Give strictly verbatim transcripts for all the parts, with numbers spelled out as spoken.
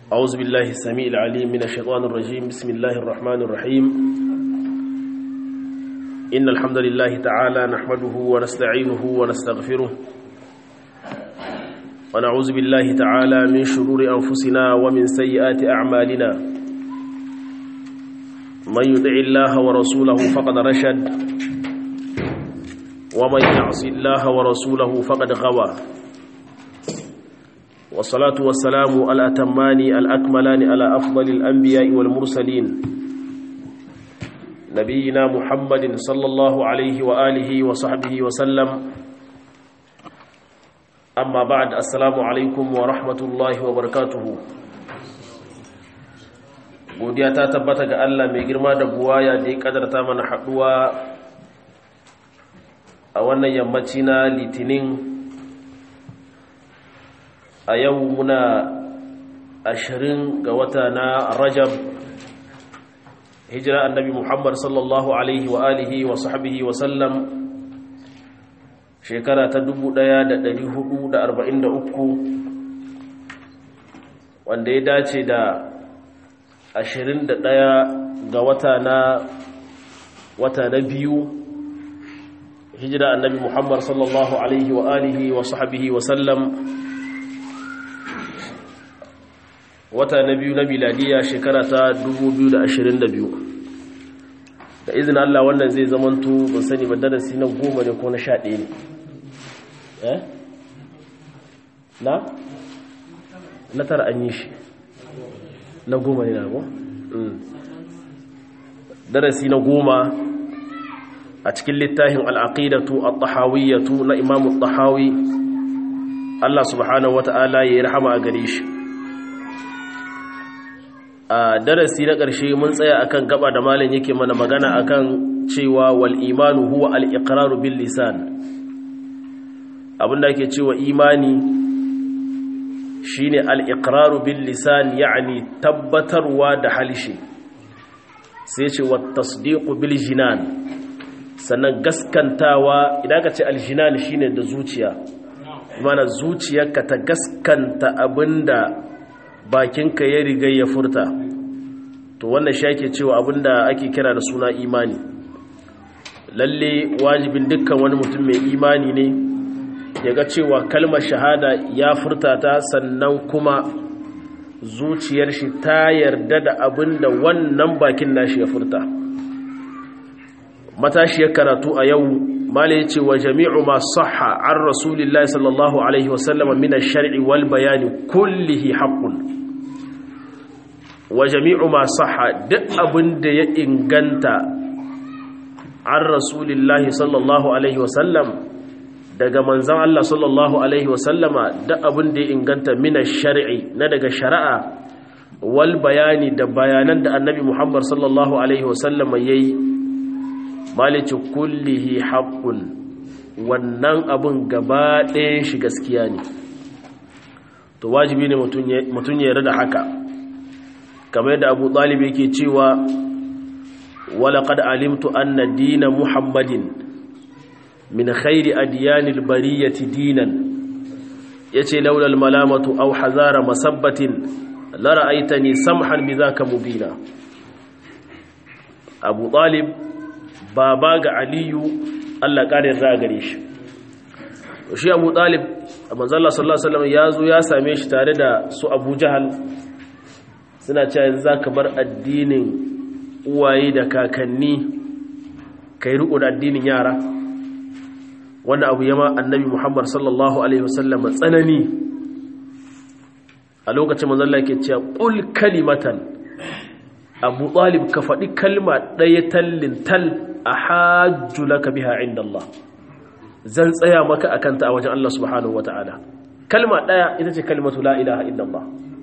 أعوذ بالله السميع العليم من الشيطان الرجيم. بسم الله الرحمن الرحيم. إن الحمد لله تعالى نحمده ونستعينه ونستغفره ونعوذ بالله تعالى من شرور أنفسنا ومن سيئات أعمالنا. من يطع الله ورسوله فقد رشد ومن يعص الله ورسوله فقد غوى. والصلاة والسلام الأتمان الأكملان على أفضل الأنبياء والمرسلين نبينا محمد صلى الله عليه وآله وصحبه وسلم. أما بعد، السلام عليكم ورحمة الله وبركاته. godiya ta tabbata ga Allah mai girma da buwaya da ya kadarta mana haɗuwa a wannan yammaci na Litinin. A yau muna ashirin ga wata na Rajab, hijira annabi Muhammad sallallahu alaihi wa alihi wa sahbihi wa sallam shekara ta dubu ɗaya da ɗari hudu da arba'in da uku, wanda ya dace da ashirin da ɗaya ga wata na wata na biyu, hijira annabi Muhammad sallallahu alaihi wa alihi wa sahbihi wa sallam wata na biyu na miladiya shekara ta dubu biyu da ashirin da biyu. Da izinin Allah wannan zai zamanto ban sani ba darasi na goma ne ko na sha ɗaya ne eh na na tara an yi shi na goma ne na go darasi na goma a cikin littafin al-aqidatu at-tahawiyyatu na Imam at-Tahawi. Allah subhanahu wata'ala ya yi rahama a gare shi. A darasi na ƙarshe mun tsaya akan gaba da malam yake mana magana akan cewa wal imanu huwa al iqraru bil lisan. Abinda yake cewa imani shine al iqraru bil lisan, yani tabbatarwa da halishi. Sai ce wat tasdiqu bil jinan, sannan gaskantawa. Idan ka ce al jinan shine da zuciya, mana zuciyarka ta gaskanta abinda bakinka ya riga ya furta, to wannan shi ake cewa abinda ake kira da suna imani. Lalle wajibin dukkan wani mutum mai imani ne ya ga cewa kalmar shahada ya furta ta, sannan kuma zuciyar shi ta yarda da abinda wannan bakin nashi ya furta. Matashiyar karatu a yau malai yace wa jami'u ma sahha an rasulillahi sallallahu alaihi wasallam min ash-shar'i wal bayani kullihi haqqun. Wa jami'u ma sahha, duk abinda ya inganta an rasulillahi sallallahu alaihi wasallam daga manzon Allah sallallahu alaihi wasallama, duk abinda ya inganta min ash-shar'i na daga shari'a wal bayani da bayanan da annabi Muhammad sallallahu alaihi wasallama yayi, malici kullihi haqqun, wannan abun gaba ɗayan shi gaskiya ne. To wajibi ne mutum ya yarda da haka, kamar yadda Abu Talib yake cewa walaqad alimtu anna dina Muhammadin min khairi adyanil bariyati dinan, yace laula al malamatu aw hazara masabbatin la ra'aytani samhan bidhaka mubina. Abu Talib baba ga Aliyu, Allah ƙara yarda gare shi. Shi Abu Talib, manzo Allah sallallahu alaihi wasallam ya zo ya same shi tare da su Abu Jahal, suna cewa yanzu zaka bar addinin uwaye da kakanni kai riko da addinin yara. Wanda abu yama annabi Muhammad sallallahu alaihi wasallam tsanani. A lokacin manzo Allah yake cewa qul kalimatan, Abu Talib ka faɗi kalma ɗaya tallin tal a hajju laka biha inda Allah, zan tsaya maka a kanta a wajen Allah subhanahu wa ta'ala. Kalma ɗaya ita ce kalmatu la ilaha illallah.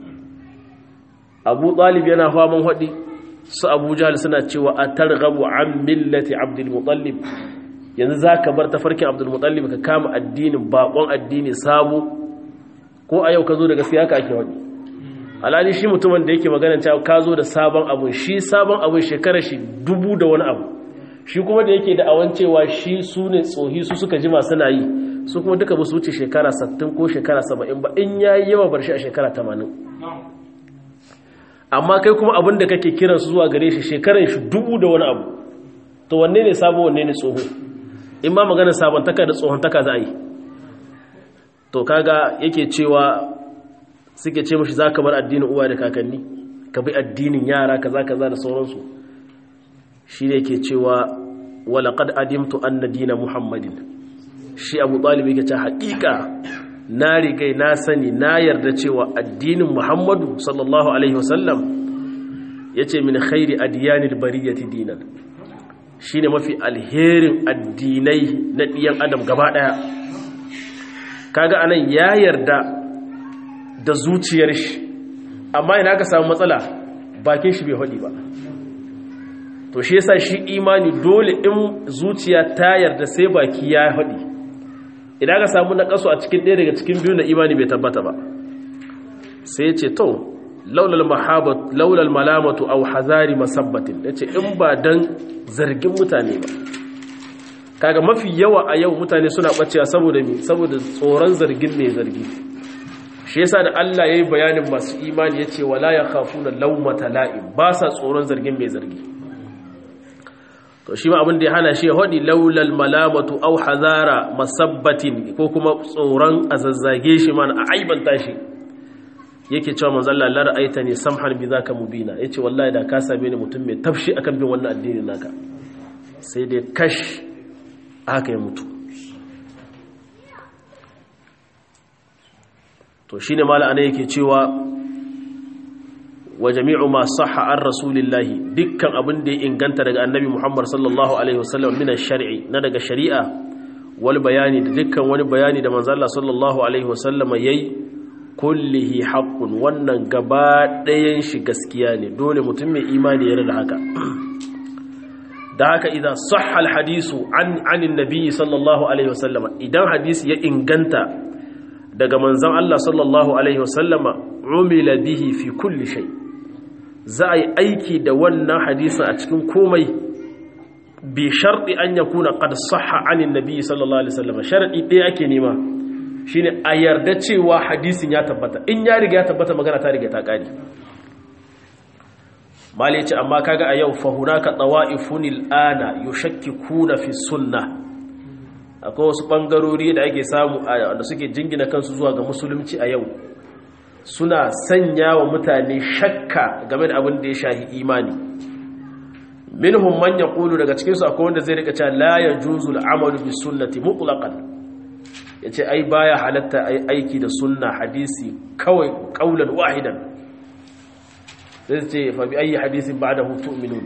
Abu Talib yana faman haɗi, su Abu Jahal suna cewa a targhabu an millati Abdul Muttalib, yanzu za ka bar tafarkin Abdul Muttalib ka kama addinin baƙon addini sabo, ko a yau ka zo da gaskiya ka ake haɗi. Alhali shi mutumin da yake magana cewa ka zo da sabon abun, shi sabon abun shekarar shi dubu da wani abu, shi kuma da yake da awan cewa shi su ne tsohi, su suka jima suna yi, su kuma duka ba su wuce shekara sittin ko shekara saba'in ba, in yayi yawa bar shi a shekara tamanin. amma kai kuma abin da kake kiran su zuwa gare shi shekaran shi dubu da wani abu to wanne ne sabo wanne ne tsoho in ba magana sabontaka da tsohontaka za a yi to kaga yake cewa suke ce mashi za ka bar addinin uwa da kakanni ka bi addinin yara kaza kaza da sauransu shi ne yake cewa walaƙad adimtu anna dina muhammadin shi abu ɗalibi yake ce haƙiƙa na rigai na sani na yarda cewa addinin muhammadu sallallahu alaihi wasallam ya ce min khairi adiyanil bariyati dinan shi ne mafi alherin addinai na ɗiyan adam gaba ɗaya kaga anan ya yarda da zuciyar shi amma ina ka samu matsala bakin shi bai haɗi ba to shi yasa shi imani dole in zuciya ta yarda sai baki ya haɗi idan ka samu na kaso a cikin ɗaya daga cikin biyu na imani bai tabbata ba sai ya ce to laulal mahabat laulal malamatu aw hazari masabbatin yace in ba dan zargin mutane ba kaga mafi yawa a yau mutane suna bacewa saboda me saboda tsoron zargin mai zargi shi yasa da Allah yayi bayanin masu imani yace wala yakhafuna lawmata la'im ba sa tsoron zargin mai zargi to shi ma abin da ya hana shi ya hadi laulal malamatu aw hazara masabbatin ko kuma tsoron azazzage shi man a aibanta shi yake cewa manzo Allah la ra'aitani samhan bi zaka mubina yace wallahi da ka same ni mutum mai tafshi akan bin wannan addinin naka sai dai kash aka yi mutu to shine mala ana yake cewa wa jami'u ma sahha an rasulillahi dukkan abin da ya inganta daga annabi Muhammad sallallahu alaihi wasallam min ash-shar'i na daga shari'a wal bayani da dukkan wani bayani da manzo Allah sallallahu alaihi wasallam yayi kullihi haqqun wannan gaba ɗayan shi gaskiya ne dole mutum mai imani ya rada haka da haka idan sahha al-hadisu an anin nabi sallallahu alaihi wasallam idan hadisi ya inganta daga manzon Allah sallallahu alaihi wasallama umila bihi fi kulli shay za a yi aiki da wannan hadisin a cikin komai bi sharti an yakuna qad sahha anin nabi sallallahu alaihi wasallama sharadi ɗaya ake nema shine a yarda cewa hadisin ya tabbata in ya riga ya tabbata magana ta riga ta kare mali ce amma kaga a yau fa hunaka tawa'ifun al'ana yushakkikuna fi sunnah akwai wasu bangarori da ake samu da suke jingina kansu zuwa ga musulunci a yau suna sanya wa mutane shakka game da abin da ya shahi imani minhum man yaqulu daga cikin su akwai wanda zai rika cewa la yajuzu al-amalu bis sunnati mutlaqan yace ai baya halatta ai aiki da sunna hadisi kawai qaulan wahidan zai ce fa bi ayi hadisin ba'dahu tu'minun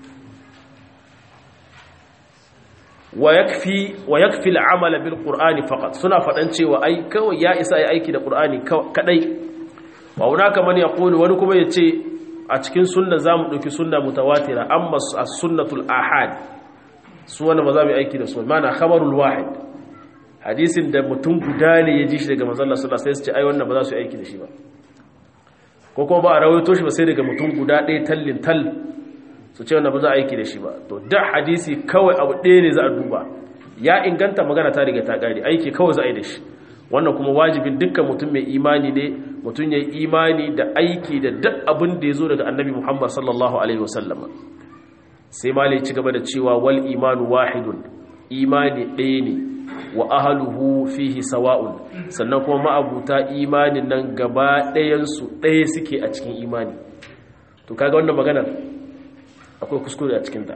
wa yakfi wa yakfi al-amal bil qur'ani faqat suna fadan cewa ai kawai ya isa ai aiki da qur'ani kadai wa hunaka man yaqulu wani kuma yace a cikin sunna zamu dauki sunna mutawatira amma as-sunnatul ahad su wannan ba za mu aiki da su mana khabarul wahid hadisin da mutum guda ne ya ji shi daga manzon Allah sallallahu alaihi wasallam sai su ce ai wannan ba za su yi aiki da shi ba ko kuma ba a rawaito shi ba sai daga mutum guda ɗaya tallin tal su ce wannan ba za a aiki da shi ba to da hadisi kawai abu ɗaya ne za a duba ya inganta magana ta riga ta ƙare aiki kawai za a yi da shi wannan kuma wajibin dukkan mutum mai imani ne mutum ya yi imani da aiki da duk abin da ya zo daga annabi Muhammad sallallahu alaihi wasallam sai malai ci gaba da cewa wal imanu wahidun imani ɗaya ne wa ahluhu fihi sawa'un sannan kuma ma'abuta imanin nan gaba ɗayansu ɗaya suke a cikin imani to kaga wannan maganar akwai kuskure a cikinta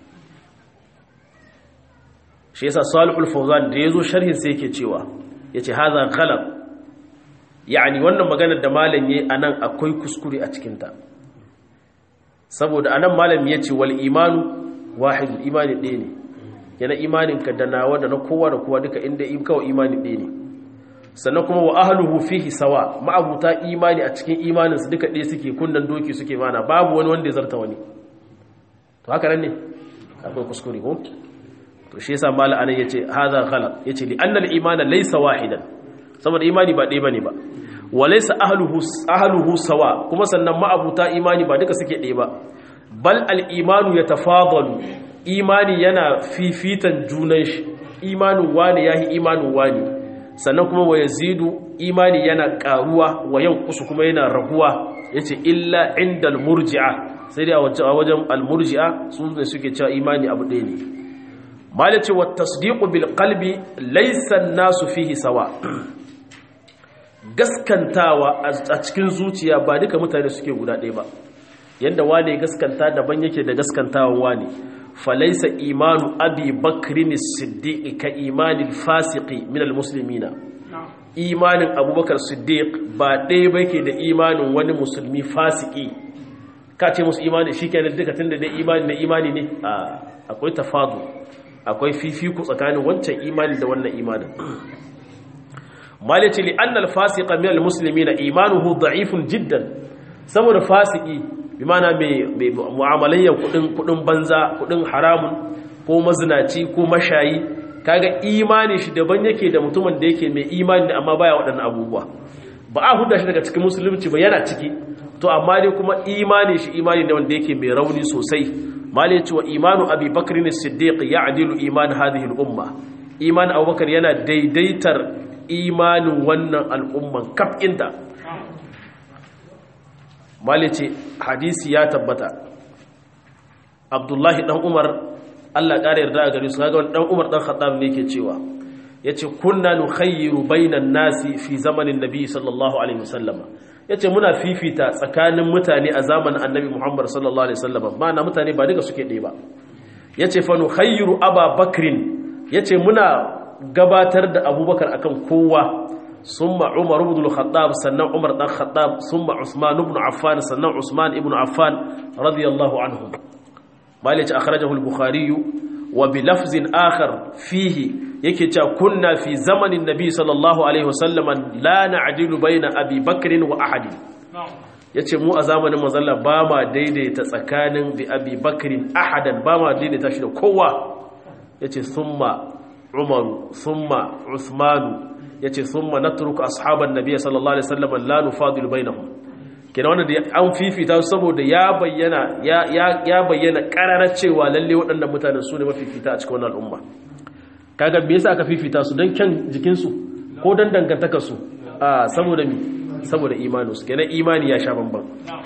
shi yasa Salihul Fawzan da yazo sharhin sai yake cewa yace hadha ghalat yani wannan maganar da malam yayi anan akwai kuskure a cikinta saboda anan malam yace wal imanu wahid imani ɗaya ne yana imaninka da nawa da na kowa da kowa duka inda in kawai imani ɗaya ne sannan kuma wa ahluhu fihi sawa ma'abuta imani a cikin imaninsu duka ɗaya suke kunnan doki suke mana babu wani wanda ya zarta wani to haka nan ne akwai kuskure ko to shi yasa mala anan yace hadha ghalat yace li anna al-iman laysa wahidan saboda imani ba ɗaya bane ba wa laysa ahluhu ahluhu sawa kuma sannan ma'abuta imani ba duka suke ɗaya ba bal al-imanu yatafadalu imani yana fifitan junan shi imanin wani yahi imanin wani sannan kuma wa yazidu imani yana karuwa wa yanqusu kuma yana raguwa yace illa indal murji'a sai dai a wajen al-murji'a su ne suke cewa imani abu ɗaya ne malace wa tasdiqu bil qalbi laysa an-nasu fihi sawa gaskantawa a cikin zuciya ba duka mutane suke guda ɗaya ba yanda wane gaskanta daban yake da gaskantawan wane falaisa imanu abi bakrin as-siddiq ka imanil fasiqi min al-muslimina imanin abubakar siddiq ba ɗaya ba yake da imanin wani musulmi fasiki ka ce musu imani shikenan duka tunda dai imani na imani ne akwai tafadu akwai fifiku tsakanin wancan imani da wannan imanin malaci li anna al-fasiqa min al-muslimina imanuhu da'ifun jiddan saboda fasiki bi mana mai mu'amalayyan kudin kudin banza kudin haramun ko mazinaci ko mashayi kaga imani shi daban yake da mutumin da yake mai imani amma baya waɗannan abubuwa ba a huda shi daga cikin musulunci ba yana ciki to amma dai kuma imani shi imani ne wanda yake mai rauni sosai malai cewa imanu abi bakr as-siddiq ya'dilu iman hadhihi al-umma iman abubakar yana daidaitar imanin wannan al'umman kaf inta malice hadisi ya tabbata abdullahi dan umar Allah ƙara yarda a gare su kaga dan umar dan khattab ne yake cewa yace kunna nukhayyiru bainan nasi fi zamanin nabi sallallahu alaihi wasallam yace muna fifita tsakanin mutane a zamanin annabi muhammad sallallahu alaihi wasallam ma'ana mutane ba duka suke ɗaya ba yace fa nukhayyiru aba bakrin yace muna gabatar da abubakar akan kowa ثم عمر بن الخطاب سنة عمر بن الخطاب ثم عثمان بن عفان سنة عثمان بن عفان رضي الله عنهم مالك أخرجه البخاري وبلفظ آخر فيه يكي كنا في زمن النبي صلى الله عليه وسلم لا نعدل بين أبي بكر وأحد yace mu a zamanin manzon ba ma daidaita tsakanin bi Abi Bakr ahadan ba ma daidaita shi da kowa yace thumma Umar thumma Uthman yace thumma natruku ashaban nabiy sallallahu alaihi wasallam la nufadilu bainahum kenan wannan an fifita saboda ya bayyana ya ya bayyana kararar cewa lalle waɗannan mutanen su ne mafifita a cikin wannan al'umma kaga me yasa aka fifita su dan kyan jikin su ko dan dangantakar su a saboda mi saboda imaninsu kenan imani ya sha bamban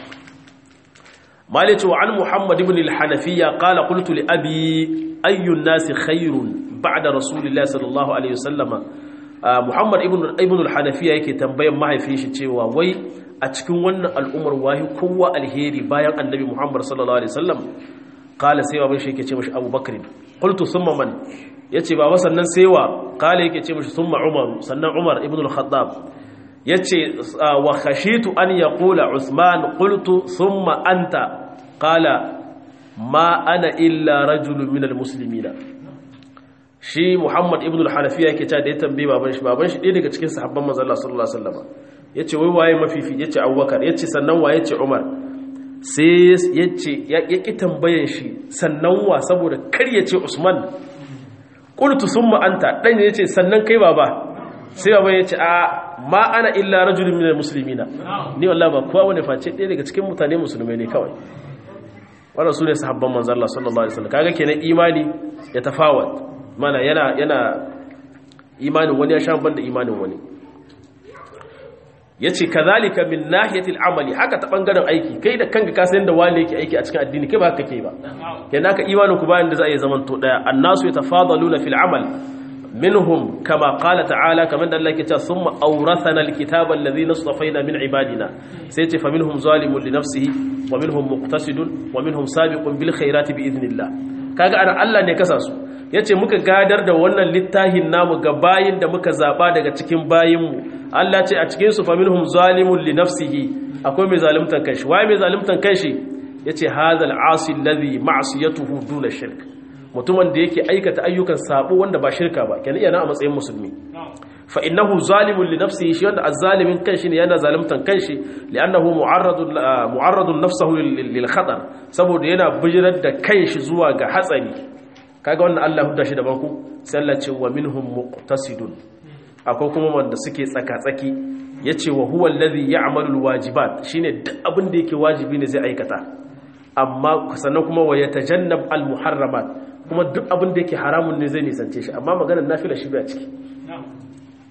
malice wa an muhammad ibn al-hanafiya qala qultu li abi ayyu an-nas khairun ba'da rasulillahi sallallahu alaihi wasallama muhammad ibn ibn al-hanafiya yake tambayan mahaifin shi cewa wai a cikin wannan al'umar wahi kowa alheri bayan annabi muhammad sallallahu alaihi wasallam qala sai baban shi yake ce mishi abubakar qultu thumma man yace baba sannan sai wa qala yake ce mishi thumma umar sannan umar ibn al-khattab yace wa khashitu an yaqula usman qultu thumma anta qala ma ana illa rajulun minal muslimina shi muhammad ibn al-hanafiya yake cewa da ya tambaye baban shi baban shi ɗaya daga cikin sahabban manzon Allah sallallahu alaihi wasallam yace wai waye mafifi yace abubakar yace sannan wa yace umar sai yace ya ki tambayan shi sannan wa saboda kar yace usman qultu thumma anta dan yace sannan kai baba sai baban yace a ma ana illa rajulun minal muslimina ni wallahi ba kowa wani face ɗaya daga cikin mutane musulmai ne kawai wannan sune sahabban manzon Allah sallallahu alaihi wasallam kaga kenan imani ya tafawat mana yana yana imanin wani ya sha ban da imanin wani yace kazalika min nahiyatil amali haka ta bangaren aiki kai da kanka ka san da wani yake aiki a cikin addini kai ba haka kake ba kenan ka imanin ku bayan da za a yi zaman to daya annasu yatafadaluna fil amal minhum kama qala ta'ala kaman da Allah yake cewa thumma awrathana alkitaba alladhi nasṭafayna min ibadina sai ce fa minhum zalimun li nafsihi wa minhum muqtasidun wa minhum sabiqun bil khairati bi idhnillah kaga ana Allah ne kasa su yace muka gadar da wannan littafin namu ga bayin da muka zaba daga cikin bayinmu Allah ce a cikin su fa minhum zalimun li nafsihi akwai mai zalimtan kanshi wai mai zalimtan kanshi yace hadal asi alladhi ma'siyatuhu duna shirk mutumin da yake aikata ayyukan sabo wanda ba shirka ba kenan yana a matsayin musulmi fa innahu zalimun li nafsihi shi wanda azzalimin kanshi ne yana zalimtan kanshi li'annahu mu'arradun mu'arradun nafsuhu lil khatar saboda yana bijirar da kanshi zuwa ga hatsari kaga wannan Allah huda shi da banku sai Allah ce wa minhum muqtasidun akwai kuma wanda suke tsaka-tsaki yace wa huwa allazi ya'malu alwajibat shine duk abin da yake wajibi ne zai aikata amma sannan kuma wa yatajannab almuharramat kuma duk abin da yake haramun ne zai nisance shi amma maganar nafila shi ba ciki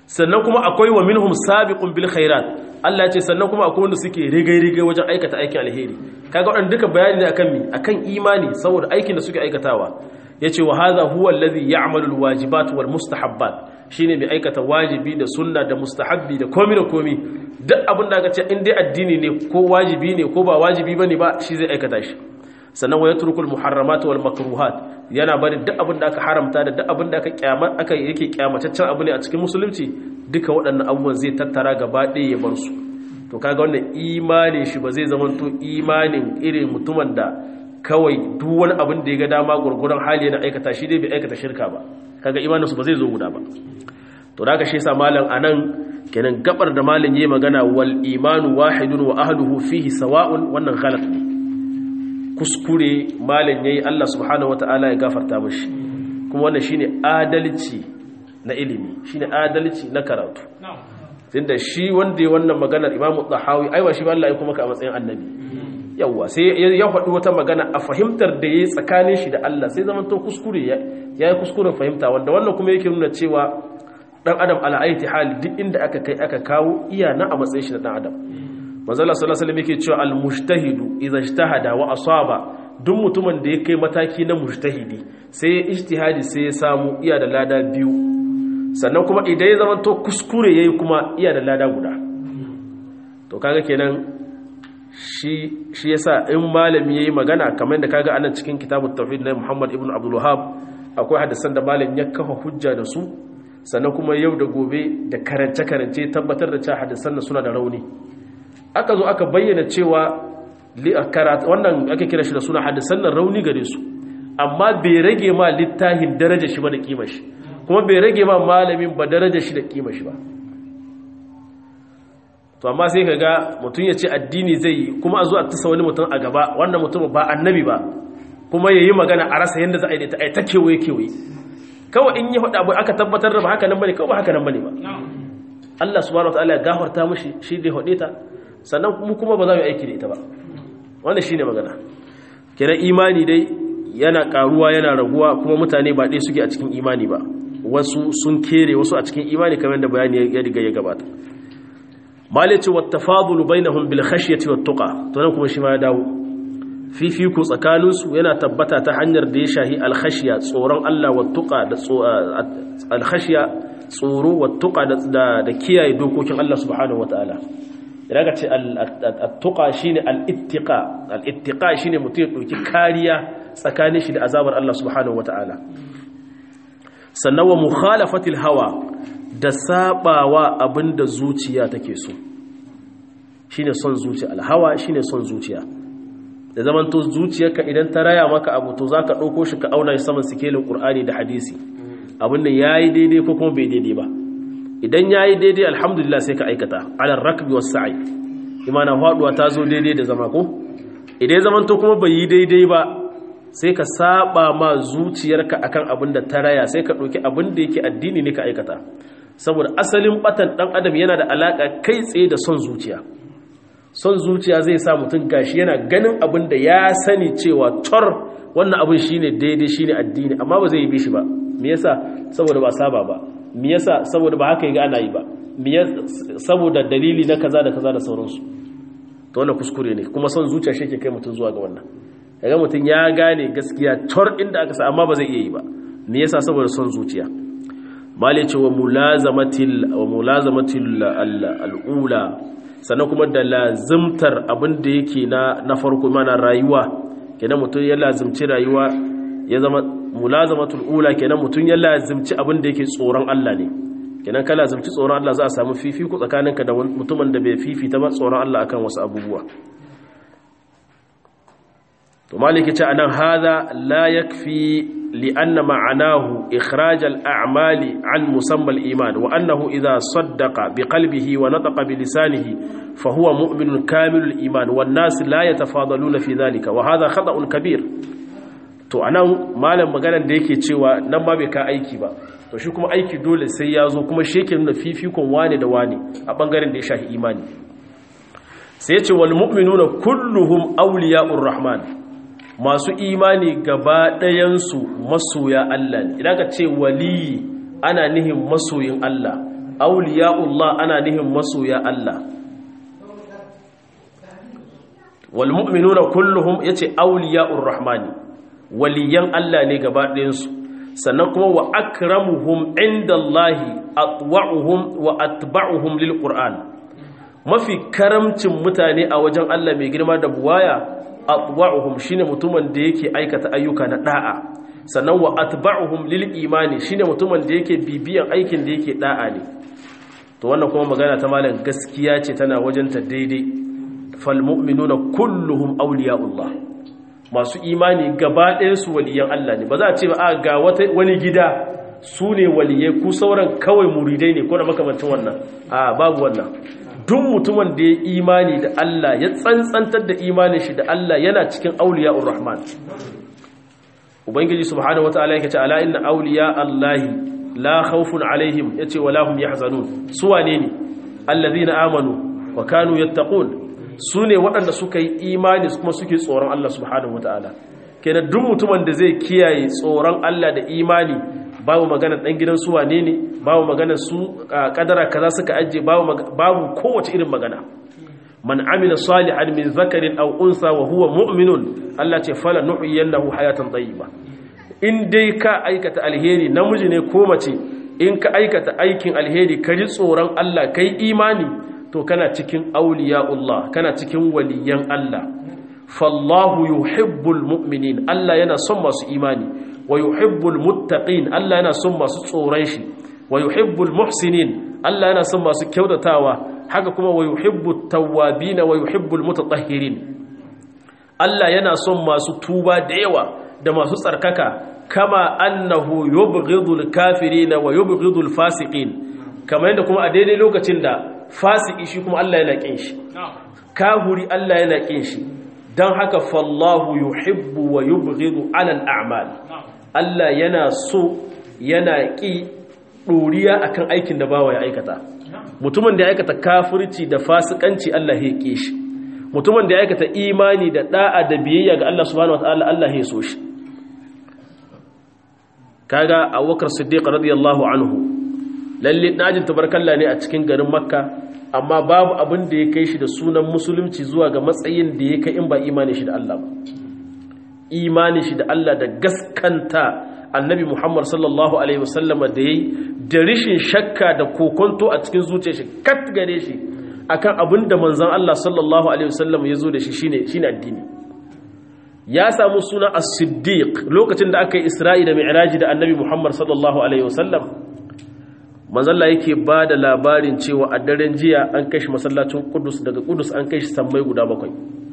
sannan kuma akwai wa minhum sabiqun bil khairat Allah ya ce sannan kuma akwai wanda suke rigai-rigai wajen aikata aikin alheri kaga waɗanda duka bayani ne akan mi akan imani saboda aikin da suke aikatawa yace wa hadha huwa alladhi ya'malu alwajibat wal mustahabbat shine mai aikata wajibi da sunna da mustahabbi da komi da komi duk abin da aka ce in dai addini ne ko wajibi ne ko ba wajibi bane ba shi zai aikata shi sannan wa yatrukul muharramat wal makruhat yana bari duk abin da aka haramta da duk abin da aka kyama aka yake kyamataccen abu ne a cikin musulunci duka waɗannan abubuwan zai tattara gaba ɗaya ya bar su to kaga wannan imani shi ba zai zama to imanin irin mutumin da kawai duk wani abin da ya ga dama gurgurun hali yana aikata shi dai bai aikata shirka ba kaga imanin su ba zai zo guda ba to da shi yasa malam anan kenan gabar da malam yayi magana wal imanu wahidun wa ahluhu fihi sawa'un wannan ghalat ne kuskure malam yayi Allah subhanahu wataala ya gafarta mishi kuma wannan shine adalci na ilimi shine adalci na karatu tunda shi wanda ya wannan maganar Imam Tahawi aiwa shi ba Allah ya kuma ka a matsayin annabi yawa sai ya faɗi wata magana a fahimtar da yayi tsakanin shi da Allah sai zaman to kuskure yayi kuskuren fahimta wanda wannan kuma yake nuna cewa dan adam ala aiti hal duk inda aka kai aka kawo iya na a matsayin shi na dan adam manzo Allah sallallahu alaihi wasallam yake cewa al mujtahidu idza ijtahada wa asaba duk mutumin da ya kai mataki na mujtahidi sai ya ijtihadi sai ya samu iya da lada biyu sannan kuma idan ya zama to kuskure yayi kuma iya da lada guda to kaga kenan shi shi yasa in malami yayi magana kamar da kaga anan cikin kitabut tauhid na Muhammad ibn Abdul Wahhab akwai hadisan da malam ya kafa hujja da su sannan kuma yau da gobe da karance karance tabbatar da cewa hadisan nan suna da rauni aka zo aka bayyana cewa wannan ake kira shi da suna hadisan nan rauni gare su amma bai rage ma littafin darajar shi ba da kimar shi kuma bai rage ma malamin ba darajar shi da kimar shi ba to amma sai kaga mutum ya ce addini zai yi kuma a zo a tasa wani mutum a gaba wannan mutum ba annabi ba kuma yayi magana a rasa yanda za a yi ta ai ta kewaye kewaye kawai in yi faɗa abu aka tabbatar da ba haka nan bane kawai ba haka nan bane ba Allah subhanahu wataala ya gafarta mishi shi da hode ta sannan mu kuma ba za mu aiki da ita ba wannan shine magana kenan imani dai yana karuwa yana raguwa kuma mutane ba dai suke a cikin imani ba wasu sun kere wasu a cikin imani kamar da bayani ya riga ya gabata malice wattafadulu bainahum bil khashyati wat tuqa to nan kuma shi ma ya dawo fifiku tsakanin su yana tabbata ta hanyar da ya shahi al khashya tsoron Allah wat tuqa da al khashya tsoro wat tuqa da da kiyaye dokokin Allah subhanahu wataala idan ka ce al tuqa shine al ittiqa al ittiqa shine mutum ya dauki kariya tsakanin shi da azabar Allah subhanahu wataala sannan wa mukhalafatil hawa da sabawa abinda zuciya take so shine son zuciya alhawa shine son zuciya da zaman to zuciyarka idan ta raya maka abu to zaka dauko shi ka auna shi saman sikelin Qur'ani da hadisi abin da yayi daidai ko kuma bai daidai ba idan yayi daidai alhamdulillah sai ka aikata ala rakbi was sa'i imana faduwa ta zo daidai da zama ko idan zaman to kuma bai yi daidai ba sai ka saba ma zuciyarka akan abin da ta raya sai ka dauki abin da yake addini ne ka aikata saboda asalin batan dan adam yana da alaka kai tsaye da son zuciya son zuciya zai sa mutum gashi yana ganin abin da ya sani cewa tor wannan abin shine daidai shine addini amma ba zai yi bishi ba me yasa saboda ba saba ba me yasa saboda ba haka yaga ana yi ba me yasa saboda dalili na kaza da kaza da sauransu to wannan kuskure ne kuma son zuciya shi ke kai mutum zuwa ga wannan kaga mutum ya gane gaskiya tor inda aka sa amma ba zai iya yi ba me yasa saboda son zuciya mali ce wa mulazamatil wa mulazamatil al'ula sannan kuma da lazimtar abin da yake na na farko mana rayuwa kenan mutum ya lazimci rayuwa ya zama mulazamatul ula kenan mutum ya lazimci abin da yake tsoron Allah ne kenan ka lazimci tsoron Allah za a samu fifiko tsakaninka da mutumin da bai fifita ba tsoron Allah akan wasu abubuwa to maliki ce anan hada la yakfi li'anna ma'anahu ikhraj al-a'mali 'an musamma al-iman wa annahu idha saddaqa biqalbihi wa nataqa bilisanihi fa huwa mu'minun kamilul iman wan nas la yatafadaluna fi dhalika wa hadha khata'un kabir to anan malam maganar da yake cewa nan ma bai ka aiki ba to shi kuma aiki dole sai ya zo kuma shi yake nuna fifikon wane da wane a bangaren da ya shafi imani sai ya ce wal mu'minuna kulluhum awliya'ur rahman masu imani gaba ɗayansu masoya Allah ne idan ka ce waliyi ana nihin masoyin Allah awliya'ullah ana nihin masoya Allah wal mu'minuna kulluhum yace awliya'ur rahmani waliyan Allah ne gaba ɗayan su sannan kuma wa akramuhum indallahi atwa'uhum wa atba'uhum lil qur'an mafi karamcin mutane a wajen Allah mai girma da buwaya atwa'uhum shine mutumin da yake aikata ayyuka na da'a sannan wa atba'uhum lil imani shine mutumin da yake bibiyan aikin da yake da'a ne to wannan kuma magana ta malam gaskiya ce tana wajen ta daidai fal mu'minuna kulluhum awliya'ullah masu imani gaba ɗaya su waliyan Allah ne ba za a ce ba a ga wani gida su ne waliyai ku sauran kawai muridai ne ko da makamancin wannan a babu wannan duk mutumin da ya imani da Allah ya tsantsantar da imanin shi da Allah yana cikin auliya'ur rahman ubangiji subhanahu wataala yake ce ala inna awliya allahi la khawfun alaihim yace wala hum yahzanun su wane ne allazina amanu wa kanu yattaqun su ne waɗanda suka yi imani kuma suke tsoron Allah subhanahu wataala kenan duk mutumin da zai kiyaye tsoron Allah da imani babu magana dan gidan su wane ne babu magana su kadara kaza suka ajje babu babu kowace irin magana man amila salihan min zakarin aw unsa wa huwa mu'minun Allah ce fala nuhyiyannahu hayatan tayyiba in dai ka aikata alheri namiji ne ko mace in ka aikata aikin alheri ka ji tsoron Allah kai imani to kana cikin auliya'ullah kana cikin waliyan Allah fallahu yuhibbul mu'minin Allah yana son masu imani wa yuhibbul muttaqin Allah yana son masu tsoron shi wa yuhibbul muhsinin Allah yana son masu kyautatawa haka kuma wa yuhibbut tawwabin wa yuhibbul mutatahhirin Allah yana son masu tuba da yawa da masu tsarkaka kama annahu yubghidul kafirin wa yubghidul fasiqin kamar yadda kuma a daidai lokacin da fasiki shi kuma Allah yana kin shi kahuri Allah yana kin shi dan haka fallahu yuhibbu wa yubghidu ala al-a'mal Allah yana so yana ki doriya akan aikin da bawa ya aikata mutumin da ya aikata kafirci da fasikanci Allah ya ki shi mutumin da ya aikata imani da da'a da biyayya ga Allah subhanahu wataala Allah ya so shi kaga Abubakar Siddiq radiyallahu anhu lalle najin tabarkalla ne a cikin garin Makka amma babu abin da ya kai shi da sunan musulunci zuwa ga matsayin da ya kai in ba imani shi da Allah ba imani shi da Allah da gaskanta annabi Muhammad sallallahu alaihi wasallam da yayi da rishin shakka da kokonto a cikin zuciyar shi kat gare shi akan abin da manzon Allah sallallahu alaihi wasallam ya zo da shi shine shine addini ya samu suna as-siddiq lokacin da aka yi Isra'i da Mi'raji da annabi Muhammad sallallahu alaihi wasallam manzalla yake ba da labarin cewa a daren jiya an kai shi masallacin Qudus daga Qudus an kai shi sammai guda bakwai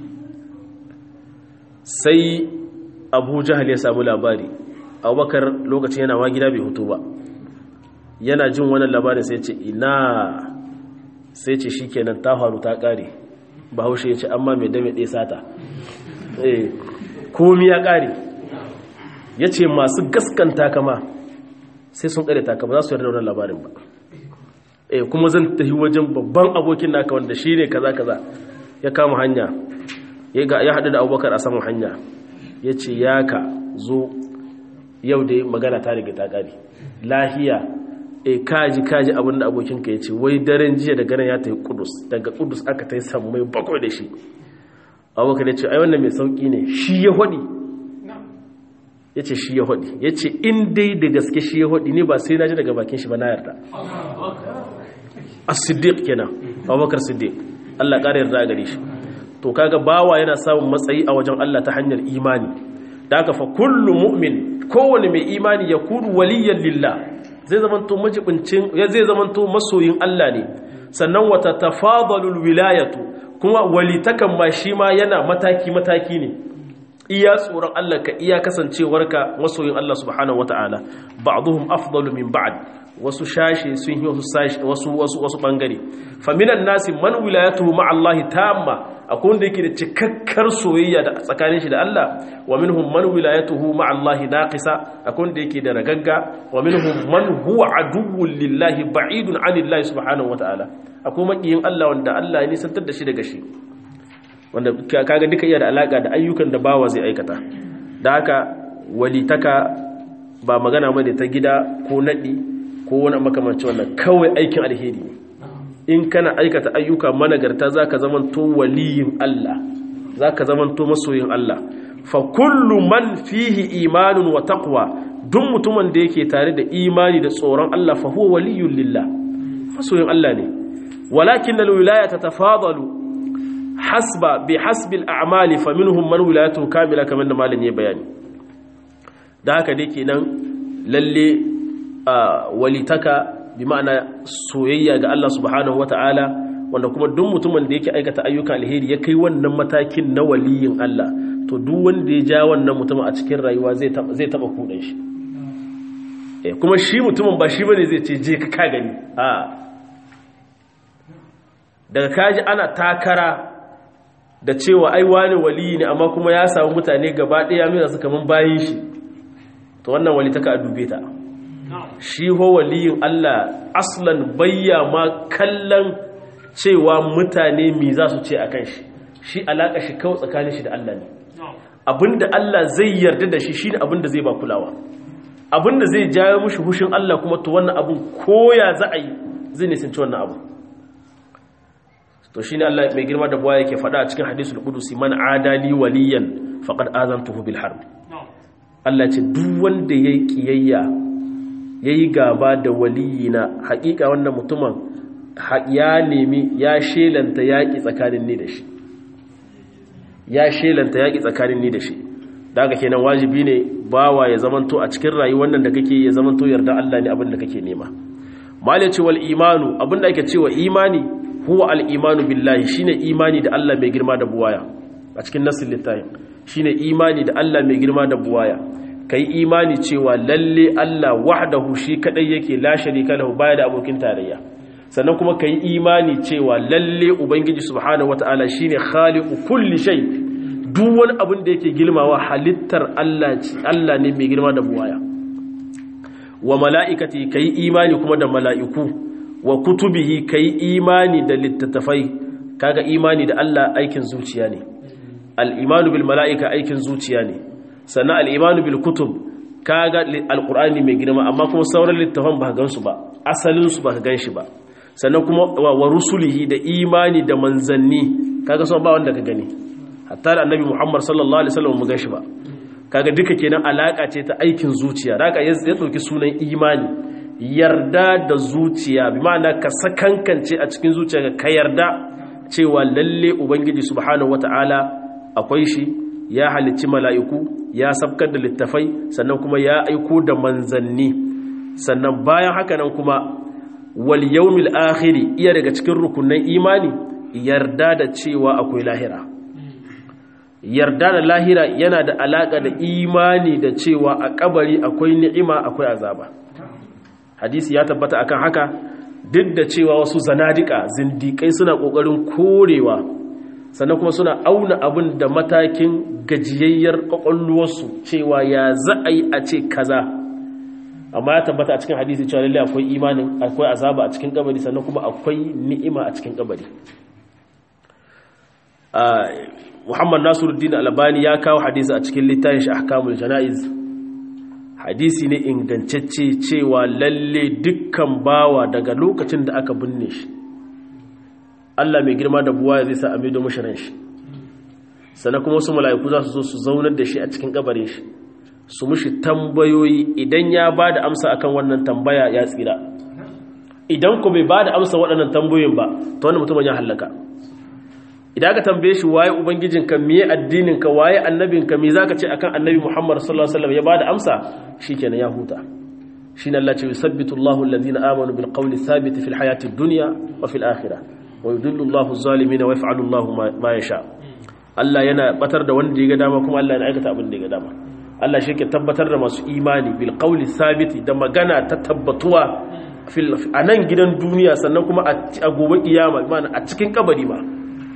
sai Abu Jahal ya samu labari Abubakar lokacin yana wa gida bai hutu ba yana jin wannan labarin sai ya ce ina sai ce shikenan ta faru ta kare Bahaushe ya ce amma mai dame ɗaya sata eh komi ya kare yace masu gaskanta kama sai sun kare ta ba za su yarda wannan labarin ba eh kuma zan tafi wajen babban abokin naka wanda shine kaza kaza ya kama hanya ya ga ya hadu da Abubakar a saman hanya yace ya ka zo yau da magana ta riga ta kare lahiya eh kaji kaji abinda abokinka yace wai daren jiya daga nan ya tafi Qudus daga Qudus aka tafi sammai bakwai da shi Abubakar yace ai wannan mai sauki ne shi ya hodi ya ce shi ya haɗi ya ce in dai da gaske shi ya haɗi ne ba sai na ji daga bakin shi ba na yarda a siddiq kenan abubakar siddiq Allah ƙara yarda a gare shi to kaga bawa yana samun matsayi a wajen Allah ta hanyar imani da aka fa kullu mu'min kowane mai imani ya kunu waliyan lillah zai zamanto majibincin zai zamanto masoyin Allah ne sannan wata tafadalul wilayatu kuma walitakan ma shi ma yana mataki mataki ne iya tsoron Allah ka iya kasancewarka masoyin Allah subhanahu wata'ala ba'dhum afdalu min ba'd wasu shashi sun yi wasu wasu wasu wasu bangare faminan nasi man wilayatuhu ma'a Allah tamma akwai wanda yake da cikakkar soyayya da tsakanin shi da Allah wa minhum man wilayatuhu ma'a Allah naqisa akwai wanda yake da ragagga wa minhum man huwa aduwwun lillahi ba'idun 'anillahi subhanahu wata'ala akwai makiyin Allah wanda Allah ya nisantar da shi daga shi wanda kaga duka iya da alaka da ayyukan da bawa zai aikata da haka walitaka ba magana bane ta gida ko nadi ko ko wani makamanci wannan kawai aikin alheri ne in kana aikata ayyuka managarta zaka zamanto waliyin Allah zaka zamanto masoyin Allah fa kullu man fihi imanun wa taqwa duk mutumin da yake tare da imani da tsoron Allah fa huwa waliyyun lillah masoyin Allah ne walakin alwilaya tatafadalu hasba bi hasbi al'amali faminhum man wilayatuhu kamila kamar da malamin ya bayani da haka dai kenan lalle walitaka bi ma'ana soyayya ga Allah subhanahu wata'ala wanda kuma duk mutumin da yake aikata ayyukan alheri ya kai wannan matakin na waliyin Allah to duk wanda ya ja wannan mutumin a cikin rayuwa zai taba zai taba kudan shi eh kuma shi mutumin ba shi bane zai ce je ka ka gani a daga kaji ana takara da cewa ai wani waliyi ne amma kuma ya samu mutane gaba daya mai su kaman bayin shi to wannan walitaka a dube ta shi ho waliyin Allah aslan bayya ma kallon cewa mutane mi za su ce akan shi shi alaka shi kawai tsakanin shi da Allah ne abinda Allah zai yarda da shi shine abinda zai ba kulawa abinda zai jawo mushi hushin Allah kuma to wannan abun koya za a yi zai nisanci wannan abu to shine Allah mai girma da buwa yake faɗa a cikin hadisul qudusi man adali waliyan faqad azantuhu bil harb Allah ce duk wanda yayi kiyayya yayi gaba da waliyina haƙiƙa wannan mutumin ya nemi ya shelanta yaƙi tsakanin ni da shi ya shelanta yaƙi tsakanin ni da shi daga kenan wajibi ne bawa ya zamanto a cikin rayuwar nan da kake ya zamanto yarda Allah ne abin da kake nema malai ce wal imanu abin da ake cewa imani huwa al imanu billahi shine imani da Allah mai girma da buwaya a cikin nasin littafin shine imani da Allah mai girma da buwaya kai imani cewa lalle Allah wahdahu shi kadai yake la sharika lahu baya da abokin tarayya sannan kuma kai imani cewa lalle ubangiji subhanahu wataala shine khaliqu kulli shay duk wani abin da yake girmawa halittar Allah Allah ne mai girma da buwaya wa mala'ikati kai imani kuma da mala'iku wa kutubihi kai imani da littattafai kaga imani da Allah aikin zuciya ne al-imanu bil mala'ika aikin zuciya ne sannan al-imanu bil kutub kaga al-qur'ani mai girma amma kuma sauran littafan ba gansu ba asalin su ba ganshi ba sannan kuma wa rusulihi da imani da manzanni kaga son ba wanda ka gani hatta da annabi Muhammad sallallahu alaihi wasallam mu ganshi ba kaga duka kenan alaka ce ta aikin zuciya raka ya dauki sunan imani yarda da zuciya bi ma'ana ka sakankance a cikin zuciya ka yarda cewa lalle ubangiji subhanahu wataala akwai shi ya halicci mala'iku ya sabkar da littafai sannan kuma ya aiko da manzanni sannan bayan haka nan kuma wal yawmil akhiri iya daga cikin rukunin imani yarda da cewa akwai lahira yarda da lahira yana da alaka da imani da cewa a kabari akwai ni'ima akwai azaba hadisi ya tabbata akan haka duk da cewa wasu zanadika zindikai suna kokarin korewa sannan kuma suna auna abin da matakin gajiyayyar kwakwalwarsu cewa ya za a yi a ce kaza amma ya tabbata a cikin hadisi cewa lalle akwai imanin akwai azaba a cikin kabari sannan kuma akwai ni'ima a cikin kabari Muhammad Nasiruddin Albani ya kawo hadisi a cikin littafin shi Ahkamul Janaiz hadisi ne ingantacce cewa lalle dukkan bawa daga lokacin da aka binne shi Allah mai girma da buwa zai sa amido mushirin shi sannan kuma wasu mala'iku za su zo su zaunar da shi a cikin kabarin shi su mushi tambayoyi idan ya ba da amsa akan wannan tambaya ya tsira idan ku bai ba da amsa waɗannan tambayoyin ba ta wannan mutumin ya hallaka idan aka tambaye shi waye ubangijinka miye addininka waye annabinka me zaka ce akan annabi Muhammad sallallahu alaihi wasallam ya bada amsa shikenan ya huta shine Allah ce yusabbitu Allahu alladhina amanu bil qawli thabit fil hayati dunya wa fil akhirah wa yudillu Allahu adh-dhalimin wa yaf'alu Allahu ma yasha Allah yana batar da wanda ya ga dama kuma Allah yana aikata abin da ya ga dama Allah shi ke tabbatar da masu imani bil qawli thabit da magana ta tabbatuwa fil anan gidan duniya sannan kuma a gobe kiyama ma'ana a cikin kabari ma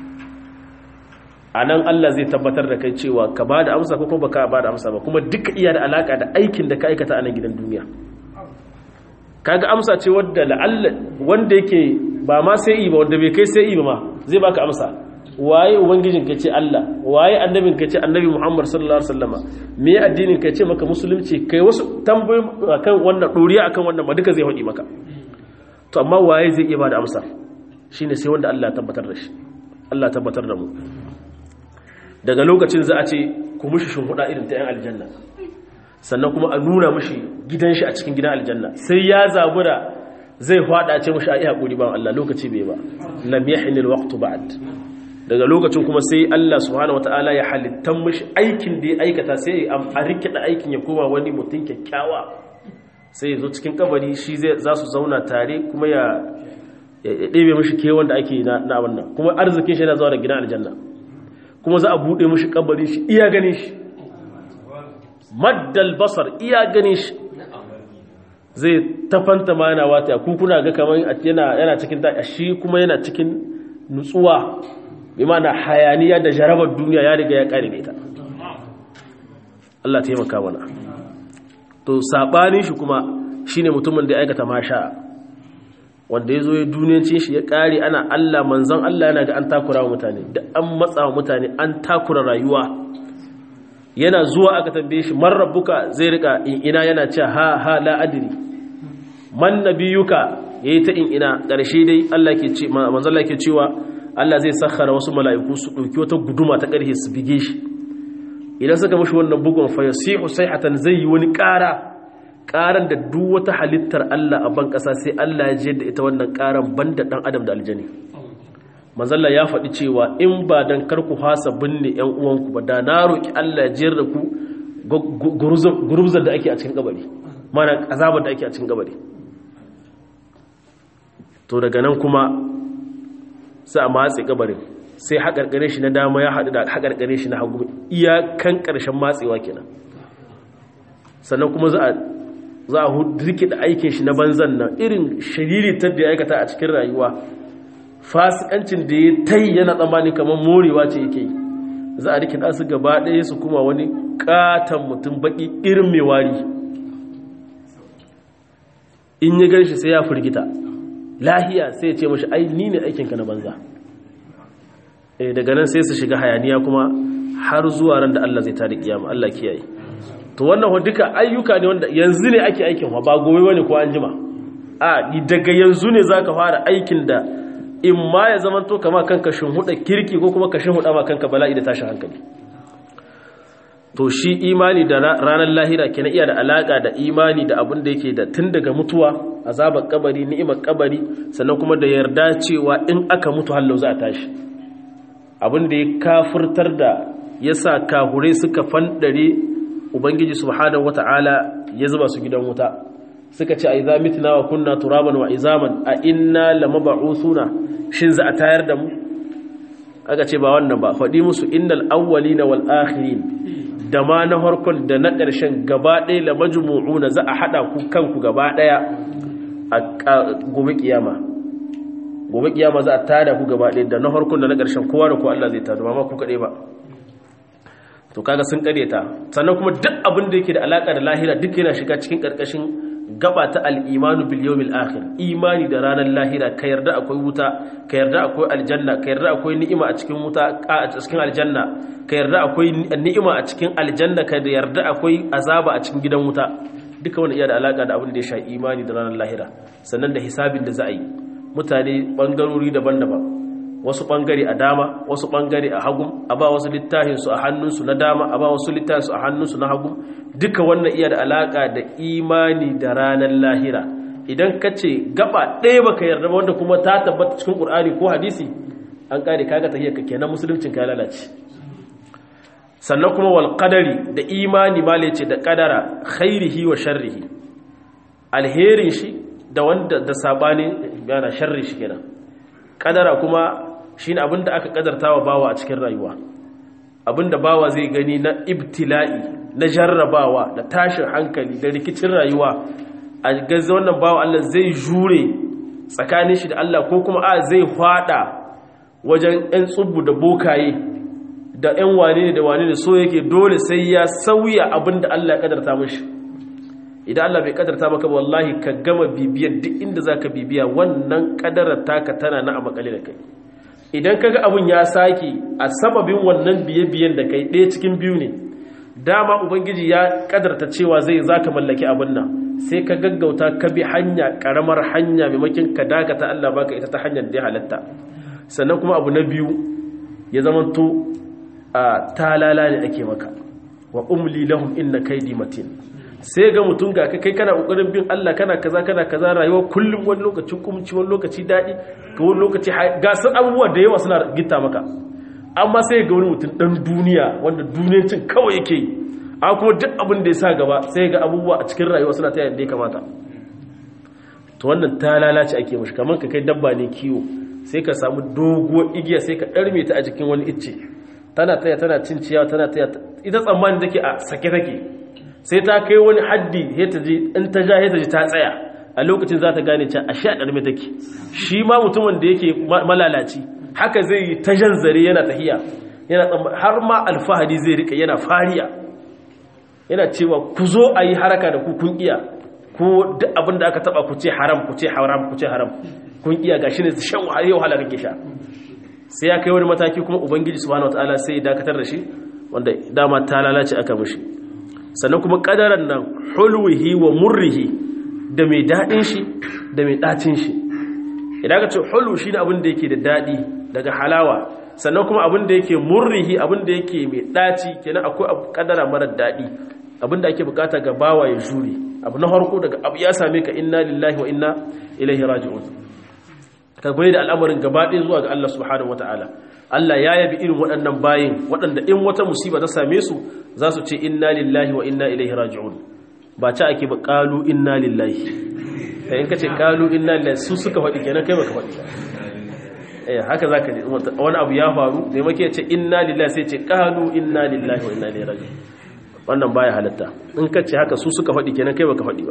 a nan Allah zai tabbatar da kai cewa ka ba da amsa ko kuma ba ka ba da amsa ba kuma duka iya da alaka da aikin da ka aikata a nan gidan duniya kaga amsa ce wadda la'alla wanda yake ba ma sai yi ba wanda bai kai sai yi ba ma zai baka amsa waye ubangijin ka ce Allah, waye annabin ka ce annabi Muhammad sallallahu alaihi wasallama, me addinin ka ce maka musulunci, kai wasu tambayoyi akan wannan doriya akan wannan ba duka zai hodi maka. To amma waye zai iya bada amsa? Shine sai wanda Allah ya tabbatar da shi. Allah ya tabbatar da mu. Daga lokacin za a ce ku mushi shinhuda irin ta yan aljanna, sannan kuma a nuna mushi gidan shi a cikin gidan aljanna, sai ya zabura zai fada ce mushi ai hakuri ba Allah lokaci bai ba, lam yahinil waqtu ba'd. Daga lokacin kuma sai Allah subhanahu wataala ya halittan mushi aikin da ya aikata, sai a rikida aikin ya koma wani mutum kyakkyawa, sai ya zo cikin kabari shi zai za su zauna tare kuma ya ɗebe mushi kewan da ake na wannan, kuma arzikin shi yana zuwa da gidan aljanna, kuma za a buɗe mushi kabari shi iya ganin shi maddal basar, iya ganin shi zai tafanta ma yana wata ku kuna ga kamar yana yana cikin ta, shi kuma yana cikin nutsuwa, bi ma'ana hayaniya da jarabar duniya ya riga ya kare da ita. Allah taimaka mana. To sabanin shi kuma shine mutumin da ya aikata masha, wanda ya zo ya duniyancin shi ya kare ana Allah manzon Allah yana ga an takura wa mutane, da an matsa wa mutane, an takura rayuwa. Yana zuwa aka tambaye shi man rabbuka, zai rika in ina yana cewa ha ha la adri. Man nabiyuka, yayi ta in ina. Karshe dai Allah ke ce manzon Allah ke cewa Allah zai sakhara wasu mala'iku su dauki wata guduma ta karhe su bige shi. Idan suka mishi wannan bugun fa yasihu sayhatan, zai yi wani ƙara, ƙaran da duk wata halittar Allah a ban ƙasa sai Allah ya je da ita wannan ƙaran banda dan adam da aljani. Manzalla ya faɗi cewa in ba dan karku hasa binne ƴan uwanku ba, da na roki Allah ya jiyar da ku gurbzar da ake a cikin kabari, mana azabar da ake a cikin kabari. To daga nan kuma sai a matse kabarin, sai haƙarƙare shi na dama ya haɗu da haƙarƙare shi na hagu, iyakan ƙarshen matsewa kenan. Sannan kuma za a za a rikida aikin shi na banzan nan, irin shiriritar da ya aikata a cikin rayuwa, fasikancin da ya tai yana tsammani kamar morewa ce yake yi, za a rikida su gaba ɗaya su kuma wani ƙaton mutum baƙi irin mai wari. In ya gan shi sai ya firgita, lahiya sai ya ce mashi ai ni ne aikinka na banza. E, daga nan sai su shiga hayaniya kuma har zuwa ran da Allah zai tada kiyama. Allah kiyaye. To wannan duka ayyuka ne wanda yanzu ne ake aikin, ba gobe bane ko an jima. A daga yanzu ne zaka fara aikin da in ma ya zama to kama kanka shinhuda kirki ko kuma ka shinhuda ma kanka bala'i da tashin hankali. To shi imani da ranar lahira kenan iya da alaka da imani da abin da yake da tun daga mutuwa, azabar kabari, ni'imar kabari, sannan kuma da yarda cewa in aka mutu hallau za a tashi. Abin da ya kafirtar da yasa kahure suka fandare ubangiji subhanahu wata'ala ya zuba su gidan wuta, suka ce a idza mitna wa kunna turaban wa izaman a inna lamab'usuna, shin za a tayar da mu? Aka ce ba wannan ba, faɗi musu innal awwalina wal akhirin, da ma na harkon da na ƙarshen gaba ɗaya la majmu'una, za a haɗa ku kanku gaba ɗaya a gobe kiyama. Gobe kiyama za a tada ku gaba ɗaya, da na harkon da na ƙarshen kowa da ku Allah zai tada, ba ma ku kaɗai ba. To kaga sun ƙareta. Sannan kuma duk abin da yake da alaƙa da lahira duk yana shiga cikin ƙarƙashin gaba ta al-imanu bil yawmil akhir, imani da ranar lahira, ka yarda akwai wuta, ka yarda akwai aljanna, ka yarda akwai ni'ima a cikin wuta, a cikin aljanna, ka yarda akwai ni'ima a cikin aljanna, ka yarda akwai azaba a cikin gidan wuta. Duka wannan iya da alaka da abin da ya sha imani da ranar lahira. Sannan da hisabin da za a yi mutane bangarori daban-daban, wasu bangare a dama, wasu bangare a hagu, a ba wasu littafin su a hannunsu na dama, a ba wasu littafin su a hannunsu na hagu. Duka wannan iya da alaka da imani da ranar lahira. Idan ka ce gaba ɗaya baka yarda ba, wanda kuma ta tabbata cikin Qur'ani ko hadisi, an kare kaga tahiyar ka kenan, musuluncin ka lalace. Sannan kuma wal qadari, da imani male ce da qadara, khairihi wa sharrihi, alherin shi da wanda da sabani yana sharri shi kenan. Qadara kuma shine abinda aka kadartawa bawa a cikin rayuwa, abinda bawa zai gani na ibtila'i, na jarrabawa, da tashin hankali, da rikicin rayuwa. A gaza wannan bawa Allah zai jure tsakanin shi da Allah, ko kuma a zai fada wajen ƴan tsubbu da bokaye da ƴan wane ne da wane ne, so yake dole sai ya sauya abinda Allah ya kadarta mishi. Idan Allah bai kadarta maka wallahi ka gama bibiyar duk inda zaka bibiya, wannan kadarar taka tana na a makale da kai. idan kaga abun ya sake a sababin wannan biye-biyen da kai ɗaya cikin biyu ne, dama ubangiji ya kadarta cewa zai zaka mallaki abun nan, sai ka gaggauta ka bi hanya karamar hanya maimakon ka dakata Allah baka ita ta hanyar da halatta. Sannan kuma abu na biyu ya zamanto a talala ne ake maka, wa umli lahum inna kaydi matin. Sai ga mutum ga kai kana kokarin bin Allah kana kaza kana kaza, rayuwa kullum wani lokaci kumci wani lokaci dadi ga wani lokaci ga sun abubuwa da yawa suna gitta maka, amma sai ga wani mutum dan duniya wanda duniyancin kawai yake yi, a kuma duk abin da ya sa gaba sai ga abubuwa a cikin rayuwa suna ta yadda ya kamata. To wannan ta lalace ake mashi, kamar ka kai dabba ne kiwo, sai ka samu doguwar igiya sai ka ɗarme ta a jikin wani icce, tana taya tana cin ciyawa tana taya, ita tsammanin take a sake take, sai ta kai wani haddi in ta ja ta ji ta tsaya, a lokacin za ta gane can a sha ɗarme take. Shi ma mutumin da yake malalaci haka zai yi ta jan zare yana tahiya, yana har ma alfahari zai rika yana fariya, yana cewa ku zo a yi haraka da ku kun iya, ko duk abin da aka taba ku ce haram ku ce haram ku ce haram kun iya, gashi ne shan wahala kake sha. Sai ya kai wani mataki kuma ubangiji subhanahu wataala sai ya dakatar da shi, wanda dama ta lalace aka mishi. Sannan kuma kadaran nan hulwihi wa murrihi, da mai dadin shi da mai dacin shi. Idan ka ce hulwu shine abin da yake da dadi daga halawa, sannan kuma abin da yake murrihi abin da yake mai daci, kenan akwai kadara mara dadi, abin da ake bukata ga bawa ya jure. Abu na farko daga abu ya same ka, inna lillahi wa inna ilaihi raji'un, ka bai da al'amarin gabaɗaya zuwa ga Allah subhanahu wata'ala. Allah ya yabi irin waɗannan bayin waɗanda in wata musiba ta same su za su ce inna lillahi wa inna ilaihi raji'un, ba ta ake ba qalu inna lillahi. kai in ka ce qalu inna lillahi su suka faɗi kenan kai baka faɗi. eh haka zaka ji wani abu ya faru da yake ce inna lillahi sai ce qalu inna lillahi wa inna ilaihi raji'un, wannan baya halatta. in ka ce haka su suka faɗi kenan kai baka faɗi ba.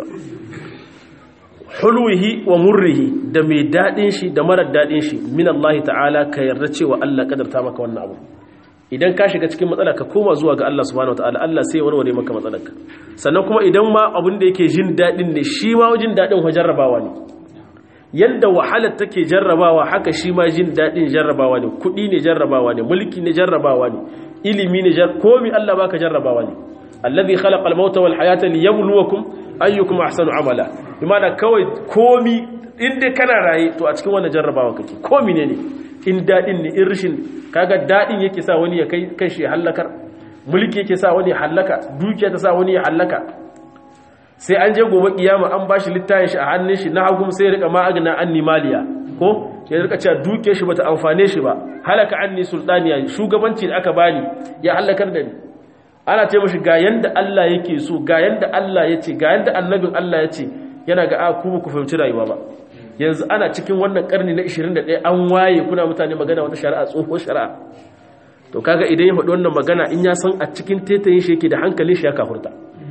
hulwihi wa murrihi, da mai dadin shi da marar dadin shi, min Allah ta'ala, ka yarda cewa Allah kadarta maka wannan abu. Idan ka shiga cikin matsala ka koma zuwa ga Allah subhanahu wataala, Allah sai ya warware maka matsalarka. Sannan kuma idan ma abin da yake jin dadin ne, shi ma jin dadin wa jarrabawa ne. Yanda wahalar take jarrabawa haka shi ma jin dadin jarrabawa ne, kudi ne jarrabawa ne, mulki ne jarrabawa ne, ilimi ne jar komai Allah baka jarrabawa ne. Allazi khalaqa al-mauta wal hayata liyabluwakum ayyukum ahsanu amala. Bimana kawai komi inda kana raye to a cikin wannan jarrabawa kake, komi ne ne, in dadin ne, in rishin, kaga dadin yake sa wani ya kai kanshi ya halakar, mulki yake sa wani ya halaka, dukiya ta sa wani ya halaka. Sai an je gobe kiyama an bashi littafin shi a hannun shi na hagu, sai ya rika ma agna anni maliya, ko ya rika cewa dukiyar shi bata amfane shi ba, halaka anni sultaniya, shugabanci da aka bani ya halakar da ni. Ana ce mashi ga yanda Allah yake so, ga yanda Allah ya ce, ga yanda annabin Allah ya ce, yana ga a kuma ku fahimci rayuwa ba. Yanzu ana cikin wannan karni na ishirin da ɗaya an waye kuna mutane magana wata shari'a, tsohon shari'a. To kaga idan ya faɗi wannan magana, in ya san a cikin tetayin shi yake da hankalin shi ya kafurta.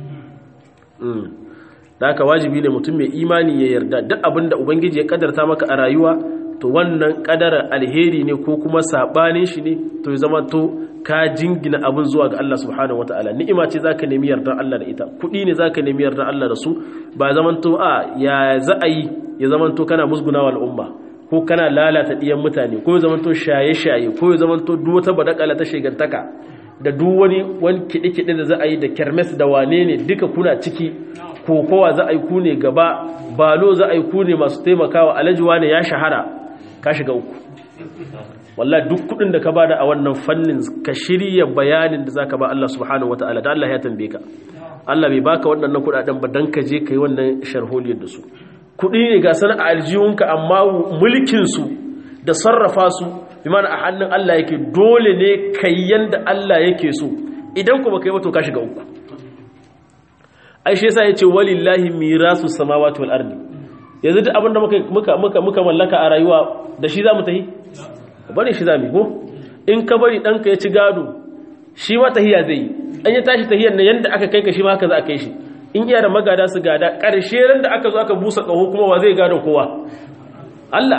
Da haka wajibi ne mutum mai imani ya yarda duk abin da Ubangiji ya kadarta maka a rayuwa, to wannan kadarar alheri ne ko kuma sabanin shi ne, to ya zama to ka jingina abin zuwa ga Allah subhanahu wataala. Ni'ima ce zaka nemi yardar Allah da ita, kudi ne zaka nemi yardar Allah da su, ba zaman to a ya za'ayi ya zaman to kana musgunawa al'umma, ko kana lalata diyan mutane, ko ya zaman to shaye-shaye, ko ya zaman to duk wata badakala ta shegantaka da duk wani wani kide-kide da za a yi da kermes da wane ne duka kuna ciki, kokowa za a yi ku ne gaba, balo za a yi ku ne masu taimakawa, alajuwa ne ya shahara, ka shiga uku. Wallahi duk kudin da ka bada a wannan fannin ka shirya bayanin da zaka ba Allah subhanahu wataala, da Allah ya tambaye ka. Allah bai baka waɗannan kudaden ba dan ka je kai wannan sharholiyar da su. Kudi ne ga sana a aljihunka, amma mulkin su da sarrafa su bi mana a hannun Allah yake, dole ne kai yanda Allah yake so. Idan kuma kai ba to ka shiga uku. Aisha yasa yace walillahi mirasu samawati wal ardi. Yanzu duk abinda muka muka muka mallaka a rayuwa da shi zamu tahi, bari shi zamu go. In ka bari danka ya ci gado, shi ma tahiya zai yi. An ya tashi tahiyar nan yanda aka kai ka shi ma haka za a kai shi. In iya da magada su gada, karshe ran da aka zo aka busa kaho kuma wa zai gado kowa? Allah.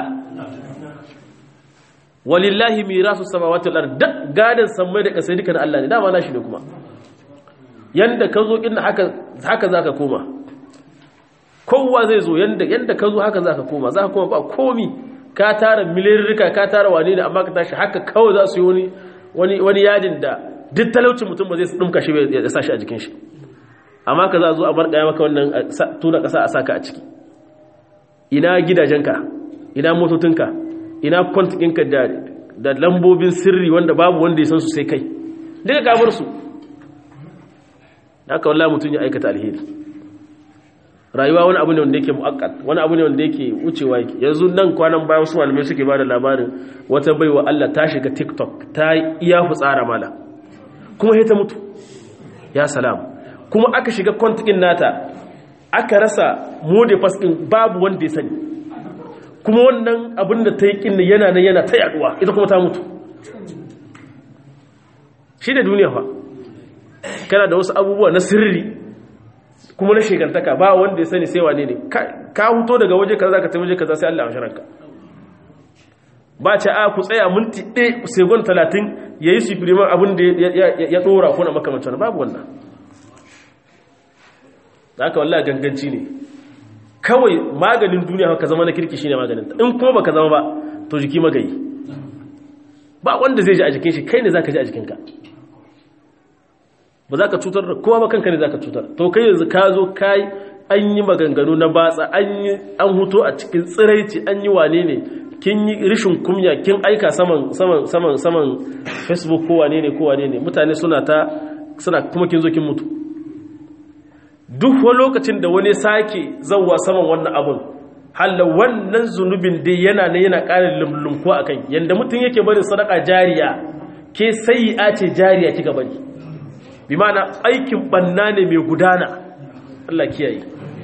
Walillahi mirasu samawati wal ardi. Gadan sammai da kasai dukan Allah ne, dama nashi ne kuma. Yanda ka zo kin haka haka zaka koma. Kowa zai zo yanda yanda ka zo haka zaka koma, zaka koma ba komi. ka tara milirrika ka tara wane ne amma ka tashi haka kawai za su yi wani wani wani yadin da duk talaucin mutum ba zai dumka shi ya sa shi a jikin shi amma ka za zo a barkaya maka wannan tuna kasa a saka a ciki ina gidajenka ina motocinka ina kwantikinka da da lambobin sirri wanda babu wanda ya san su sai kai duka ka bar su haka wallahi mutum ya aikata alheri rayuwa wani abu ne wanda yake mu'akkad wani abu ne wanda yake wucewa yake yanzu nan kwanan bayan su malamai suke bada labarin wata baiwa Allah ta shiga TikTok ta iya fitsara mala kuma sai ta mutu ya salam kuma aka shiga kwantikin nata aka rasa mode faskin babu wanda ya sani kuma wannan abin da ta yi kin yana nan yana ta yaduwa ita kuma ta mutu shi da duniya fa kana da wasu abubuwa na sirri kuma na shekantaka ba wanda ya sani sai wane ne ka huto daga waje kaza zaka tafi waje kaza sai Allah ya shiranka ba ce a ku tsaya minti ɗaya second talatin yayi supreme abin da ya dora ko na makamancin babu wannan haka wallahi ganganci ne kawai maganin duniya ka zama na kirki shine maganin ta in kuma baka zama ba to jiki magayi ba wanda zai ji a jikin shi kai ne zaka ji a jikinka ba za ka cutar da kowa ba kanka ne za ka cutar to kai yanzu ka zo kai an yi maganganu na batsa an yi an huto a cikin tsiraici an yi wane ne kin yi rishin kumya kin aika saman saman saman saman Facebook ko wane ne ko wane ne mutane suna ta suna kuma kin zo kin mutu duk wani lokacin da wani sake zawwa saman wannan abun halla wannan zunubin dai yana ne yana ƙarin lumlumko akan yanda mutum yake barin sadaka jariya ke sai'a ce jariya kika bari bi ma'ana aikin banna ne mai gudana Allah kiyaye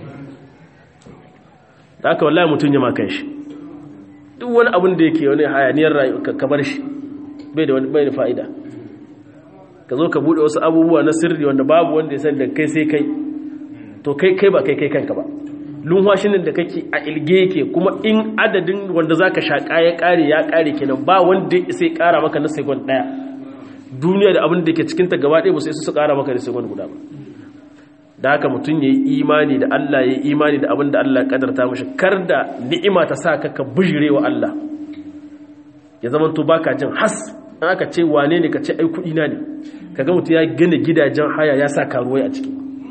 da haka wallahi mutum ya makan shi duk wani abin da yake wani hayaniyar rayuwa ka bar shi bai da wani bai da fa'ida ka zo ka bude wasu abubuwa na sirri wanda babu wanda ya san da kai sai kai to kai kai ba kai kai kanka ba lunwashinin da kake a ilge yake kuma in adadin wanda zaka shaka ya kare ya kare kenan ba wanda sai kara maka na second daya duniya da abin da ke cikin ta gaba ɗaya ba sai su kara maka da second guda ba da haka mutum yayi imani da Allah yayi imani da abin da Allah ya kadarta mishi kar da ni'ima ta sa ka ka bijirewa Allah ya zaman to baka jin has an aka ce wane ne ka ce ai kudi na ne kaga mutum ya gina gidajen haya ya sa karuwai a ciki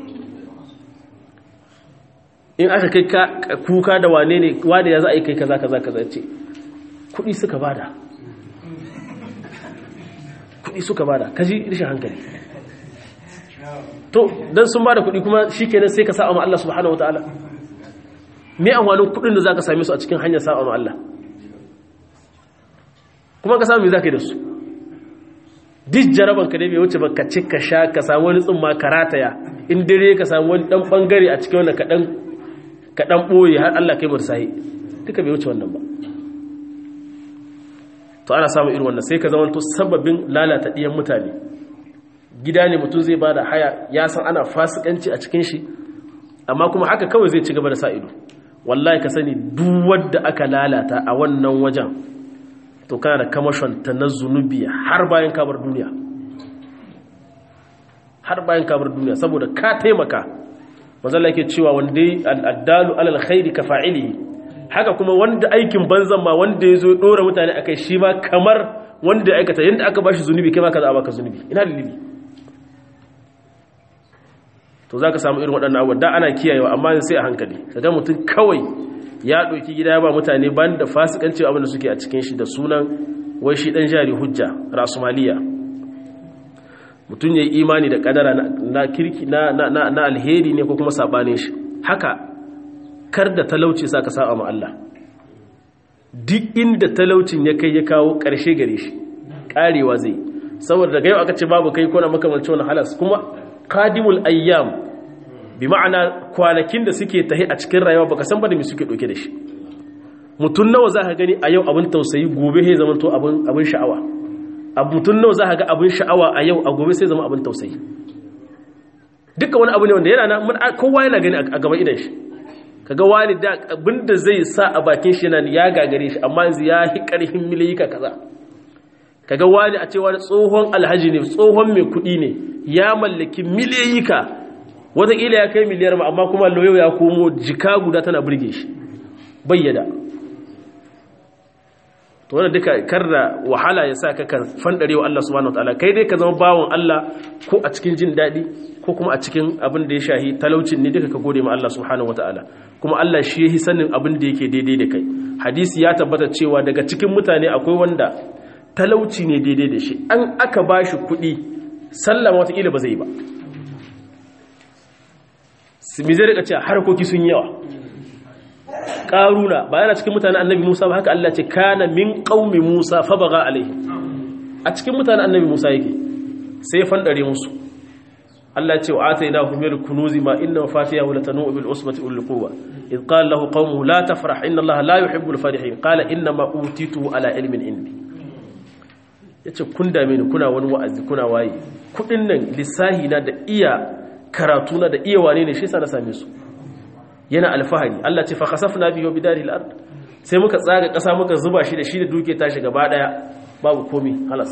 in aka kai ka kuka da wane ne wane ya za a yi kai kaza kaza kaza ce kudi suka bada kudi suka bada kaji rishin hankali to dan sun bada kudi kuma shikenan sai ka sa'a ma Allah subhanahu wataala me amfanin kudin da zaka same su a cikin hanyar sa'a ma Allah kuma ka samu me zaka yi da su duk jaraban ka dai bai wuce ba ka ci ka sha ka samu wani tsumma karataya in dare ka samu wani dan bangare a cikin wannan kadan kadan boye har Allah kai mursahi duka bai wuce wannan ba to ana samu irin wannan sai ka zama to sababin lalata diyan mutane gida ne mutum zai bada haya ya san ana fasikanci a cikin shi amma kuma haka kawai zai ci gaba da sa ido wallahi ka sani duk wanda aka lalata a wannan wajen to kana da kamashon ta na zunubi har bayan kabar duniya har bayan kabar duniya saboda ka taimaka manzala yake cewa wanda al-addalu alal khairi ka fa'ili haka kuma wanda aikin banzan ma wanda yazo ya dora mutane akai shi ma kamar wanda ya aikata yanda aka bashi zunubi kai ma ka za a baka zunubi ina dalili to zaka samu irin waɗannan abubuwa da ana kiyayewa amma sai a hankali kaga mutum kawai ya ɗauki gida ya ba mutane ban da fasikanci abinda suke a cikin shi da sunan wai shi ɗan jari hujja rasumaliya mutum ya yi imani da ƙadara na kirki na alheri ne ko kuma saɓanin shi haka kar da talauci sa ka saba ma Allah duk inda talaucin ya kai ya kawo ƙarshe gare shi ƙarewa zai saboda daga yau aka ce babu kai ko na makamanci wani halas kuma qadimul ayyam bi ma'ana kwanakin da suke tahi a cikin rayuwa baka san ba da me suke doke da shi mutun nawa za ka gani a yau abin tausayi gobe sai zaman to abin abin sha'awa abu mutun nawa za ka ga abin sha'awa a yau a gobe sai zama abin tausayi duka wani abu ne wanda yana nan kowa yana gani a gaban idan shi kaga wani da abinda zai sa a bakin shi yana ya gagare shi amma yanzu ya hi karhin miliyika kaza kaga wani a cewa tsohon alhaji ne tsohon mai kudi ne ya mallaki miliyika wataƙila ya kai miliyar ma amma kuma lauyo ya komo jika guda tana burge shi bayyada to wannan duka karra wahala ya sa ka kan fandare wa Allah subhanahu wataala kai dai ka zama bawon Allah ko a cikin jin dadi ko kuma a cikin abin da ya shahi talaucin ne duka ka gode ma Allah subhanahu wataala kuma Allah shi yahi sanin abin da yake daidai da kai hadisi ya tabbata cewa daga cikin mutane akwai wanda talauci ne daidai da shi an aka bashi kuɗi sallama wata kila ba zai ba mi zai rika cewa harkoki sun yawa ƙaruna ba yana cikin mutanen annabi Musa ba haka Allah ce kana min qaumi Musa fa baga alaihi a cikin mutanen annabi Musa yake sai ya fandare musu Allah ce wa atainahu min kunuzi ma inna mafatihahu latanu bil usbati ul quwwa id qala lahu qaumuhu la tafrah inna Allah la yuhibbul farihin qala inna ma utitu ala ilmin indi yace kun dame ni kuna wani wa'azi kuna waye kudin nan lissahi na da iya karatu na da iya wane ne shi yasa na same su yana alfahari Allah ce fa khasafna bihi wa bidaril ard sai muka tsaga kasa muka zuba shi da shi da duke tashi gaba daya babu komi halas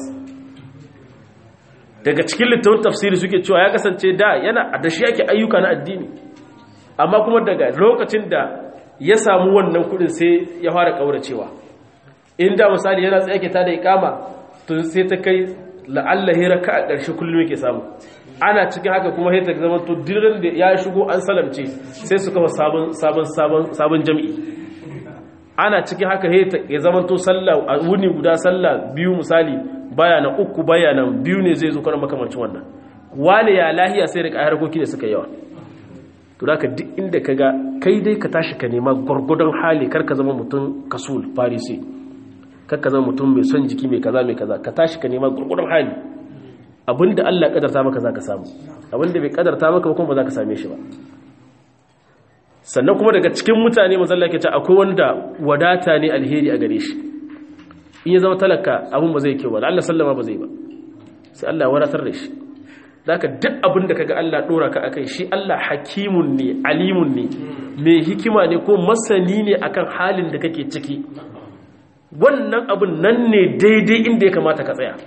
daga cikin littafin tafsiri suke cewa ya kasance da yana da shi yake ayyuka na addini amma kuma daga lokacin da ya samu wannan kudin sai ya fara kauracewa inda misali yana tsaye yake ta da ikama to sai ta kai la'alla hiraka a ƙarshe kullum yake samu ana cikin haka kuma sai ta zama to dirin da ya shigo an salamce sai su kafa sabon sabon sabon sabon jami'i ana cikin haka sai ya zama to sallah a wuni guda sallah biyu misali baya na uku baya nan biyu ne zai zo kana makamancin wannan wale ya lahiya sai rika harkoki da suka yawa to da ka duk inda kaga kai dai ka tashi ka nema gurgudun hali kar ka zama mutum kasul farisi kar ka zama mutum mai son jiki mai kaza mai kaza ka tashi ka nema gurgudun hali abinda Allah ya kadarta maka zaka samu abinda bai kadarta maka ba kuma ba zaka same shi ba sannan kuma daga cikin mutane mazalla ke ce akwai wanda wadata ne alheri a gare shi in ya zama talaka abin ba zai kyau ba Allah sallama ba zai ba sai Allah ya wadatar da shi zaka duk abin da kaga Allah dora ka akai shi Allah hakimun ne alimun ne mai hikima ne ko masani ne akan halin da kake ciki wannan abin nan ne daidai inda ya kamata ka tsaya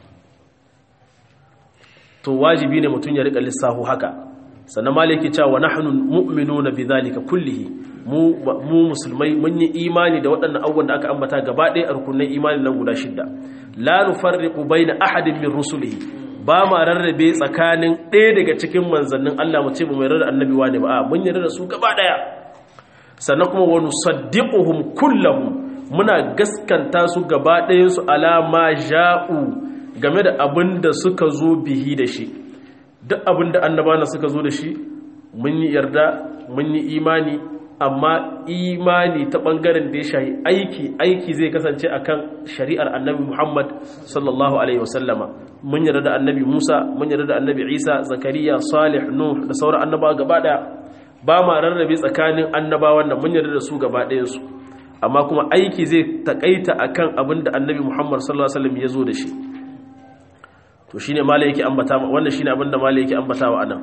to wajibi ne mutum ya rika lissafu haka sannan malaki cewa nahnu mu'minuna bidhalika kullihi mu mu musulmai mun yi imani da waɗannan abubuwan da aka ambata gaba ɗaya a rukunin imani nan guda shida la nufarriqu baina ahadin min rusulihi ba ma rarrabe tsakanin ɗaya daga cikin manzannin Allah mu ce ba mai rarrabe annabi wani ba a mun yarda da su gaba ɗaya sannan kuma wa nusaddiquhum kullahum muna gaskanta su gaba ɗayan su ala ma ja'u game da abin da suka zo bihi da shi duk abin da annabana suka zo da shi mun yi yarda mun yi imani amma imani ta ɓangaren da ya shahi aiki aiki zai kasance akan shari'ar annabi Muhammad sallallahu alaihi wasallama mun yarda da annabi Musa mun yarda da annabi Isa Zakariya Salih Nuh da sauran annabawa gaba daya ba ma rarrabe tsakanin annabawan nan mun yarda da su gaba ɗayan su amma kuma aiki zai takaita akan abin da annabi Muhammad sallallahu alaihi wasallam ya zo da shi to shine malai yake ambata wannan shine abin da malai yake ambatawa anan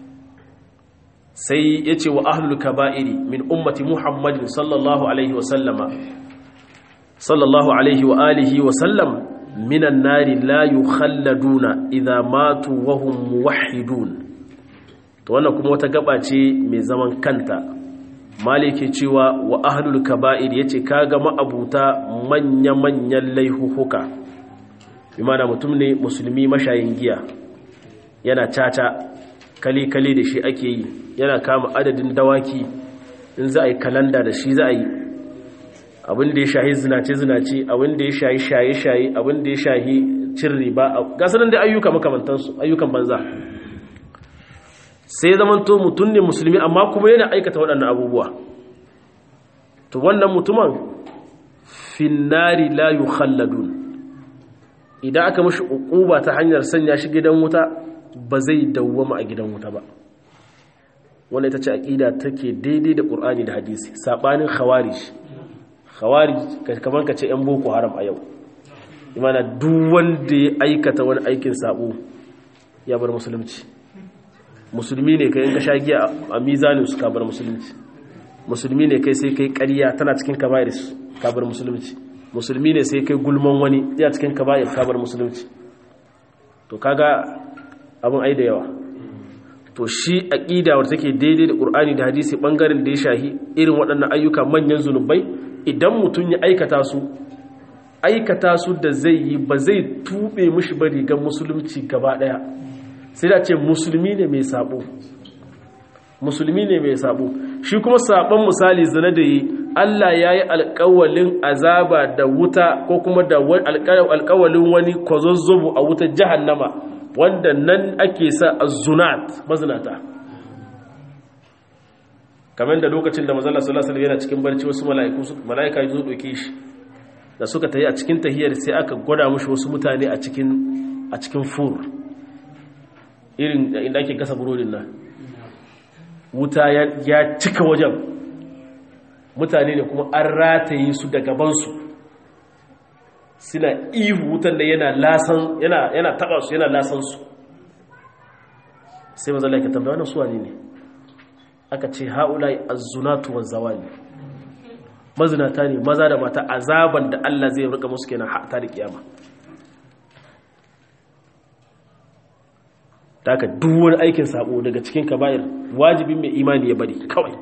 sai ya ce wa ahlul kaba'iri min ummati muhammadin sallallahu alaihi wasallama sallallahu alaihi wa alihi wasallam minan nari la yukhalladuna idha matu wa hum muwahhidun to wannan kuma wata gaba ce mai zaman kanta malike cewa wa ahlul kaba'ir yace kaga ma'abuta manya manyan laihuhuka bi mana mutum ne musulmi mashayin giya yana caca kali-kali da shi ake yi yana kama adadin dawaki in za a yi kalanda da shi za a yi abin da ya shahi zinace-zinace abin da ya shahi shaye-shaye abin da ya shahi cin riba gasanin da ayyuka makamantansu ayyukan banza sai zamanto mutum ne musulmi amma kuma yana aikata waɗannan abubuwa to wannan mutumin finnari la yukhalladun idan aka mashi uquba ta hanyar sanya shi gidan wuta ba zai dawwama a gidan wuta ba wannan ita ce aqida take daidai da Qur'ani da hadisi sabanin khawarij khawarij kaman kace yan boko haram a yau imana duk wanda ya aikata wani aikin sabo ya bar musulunci musulmi ne kai in ka sha giya a mizanin su ka bar musulunci musulmi ne kai sai kai ƙarya tana cikin kaba'ir ka bar musulunci musulmi ne sai kai gulman wani ya cikin kaba'ir ka bar musulunci to kaga abin ai da yawa to shi aqida wanda take daidai da Qur'ani da hadisi bangaren da ya shahi irin waɗannan ayyuka manyan zunubai idan mutun ya aikata su aikata su da zai yi ba zai tube mishi ba rigar musulunci gaba daya, sai da ce musulmi ne mai sabo, musulmi ne mai sabo. Shi kuma sabon misali zina da yi, Allah ya yi alƙawalin azaba da wuta ko kuma da alƙawalin wani kwazazzobo a wutar jahannama wanda nan ake sa azzunat mazinata. Kamar da lokacin da manzon Allah sallallahu alaihi wasallam yana cikin barci, wasu mala'iku mala'ika ya zo doke shi, da suka tayi a cikin tahiyar sai aka gwada mushi wasu mutane a cikin a cikin fur irin inda ake gasa burodin nan, wuta ya cika wajen, mutane ne kuma an rataye su da gabansu suna ihu, wutan da yana lasan yana yana taba su yana lasan su. Sai manzon Allah ya tambaya wannan suwa ne, aka ce haulai az-zunatu waz-zawali, mazinata ne maza da mata, azaban da Allah zai rika musu kenan har ta da kiyama. Taka duk wani aikin sabo daga cikin kaba'ir wajibin mai imani ya bari kawai.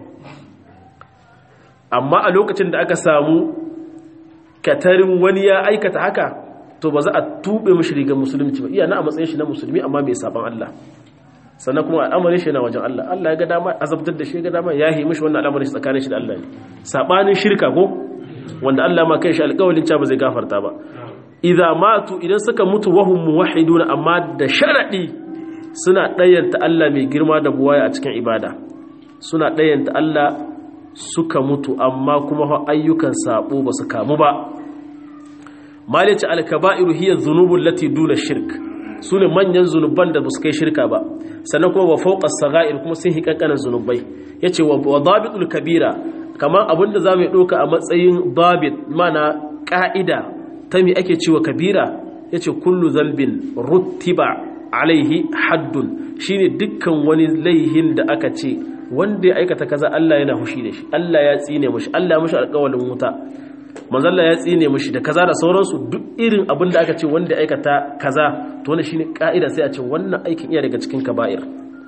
Amma a lokacin da aka samu katarin wani ya aikata haka, to ba za a tube mishi rigar musulunci ba, iya na a matsayin shi na musulmi amma mai saban Allah. Sannan kuma al'amarin shi na wajen Allah, Allah ya ga dama azabtar da shi, ya ga dama ya yi mishi wannan al'amarin shi tsakanin shi da Allah ne. Sabanin shirka ko wanda Allah ma kai shi alƙawalin cewa ba zai gafarta ba. Idza matu, idan suka mutu wahum muwahhiduna, amma da sharadi suna ɗayanta Allah mai girma da buwaya a cikin ibada, suna ɗayanta Allah suka mutu amma kuma ayyukan sabo ba su kamu ba. Malice al-kaba'iru hiya dhunubul lati duna shirk, sune manyan zunuban da ba su kai shirka ba. Sannan kuma wa fawqa as-sagha'ir, kuma sun hi kankanan zunubai. Yace wa dabitul kabira, kamar abinda zamu doka a matsayin dabit, mana ka'ida ta me ake cewa kabira, yace kullu dhanbin ruttiba alaihi haddun, shine dukkan wani laihin da aka ce wanda ya aikata kaza Allah yana hushi da shi, Allah ya tsine mishi, Allah ya mishi alƙawalin wuta, manzon Allah ya tsine mishi da kaza da sauransu. Duk irin abin da aka ce wanda ya aikata kaza, to wannan shine kaida, sai a ce wannan aikin iya daga cikin kaba'ir,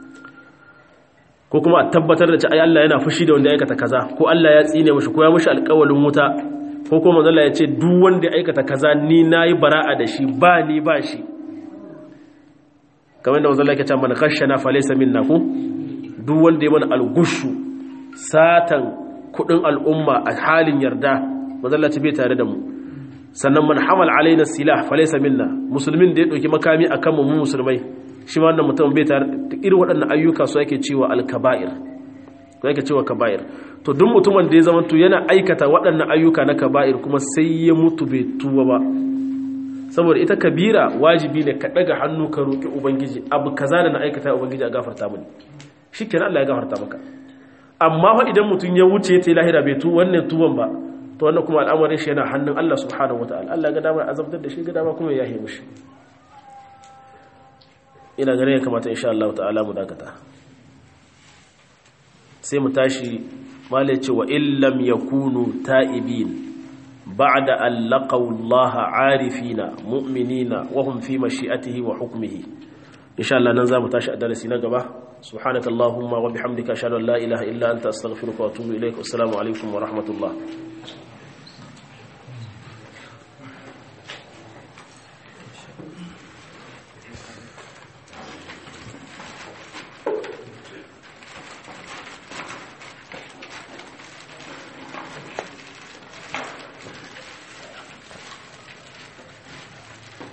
ko kuma a tabbatar da cewa Allah yana fushi da wanda ya aikata kaza, ko Allah ya tsine mishi, ko ya mishi alƙawalin wuta, ko kuma manzon Allah ya ce duk wanda ya aikata kaza ni nayi bara'a da shi, ba ni ba shi. Kamar da wanzan laika can mana kashana falaisa minna ku, duk wanda ya mana algushu, satan kudin al'umma a halin yarda, wanzan lati bai tare da mu. Sannan man hamal alaina silah falaisa minna, musulmin da ya ɗauki makami a kanmu mu musulmai, shi ma wannan mutum bai tare da irin waɗannan ayyuka su ake cewa alkaba'ir, su ake cewa kaba'ir. To duk mutumin da ya zama to yana aikata waɗannan ayyuka na kaba'ir kuma sai ya mutu bai tuba ba, saboda ita kabira wajibi ne ka daga hannu ka roki ubangiji abu kaza da na aikata ubangiji a gafarta mini, shikenan Allah ya gafarta maka. Amma fa idan mutun ya wuce ta lahira bai tu wannan tuban ba, to wannan kuma al'amarin shi yana hannun Allah subhanahu wataala. Allah ga dama azabtar da shi, ga dama kuma ya yahe mishi. Ina gare ya kamata insha Allah ta'ala mu dakata, sai mu tashi malai ce wa illam yakunu ta'ibin بعد أن لقوا الله عارفين مؤمنين وهم في مشيئته وحكمه. إن شاء الله ننزل متاشا درسنا قبا. سبحانك اللهم وبحمدك أشهد أن لا إله إلا أنت أستغفرك وأتوب إليك. والسلام عليكم ورحمة الله.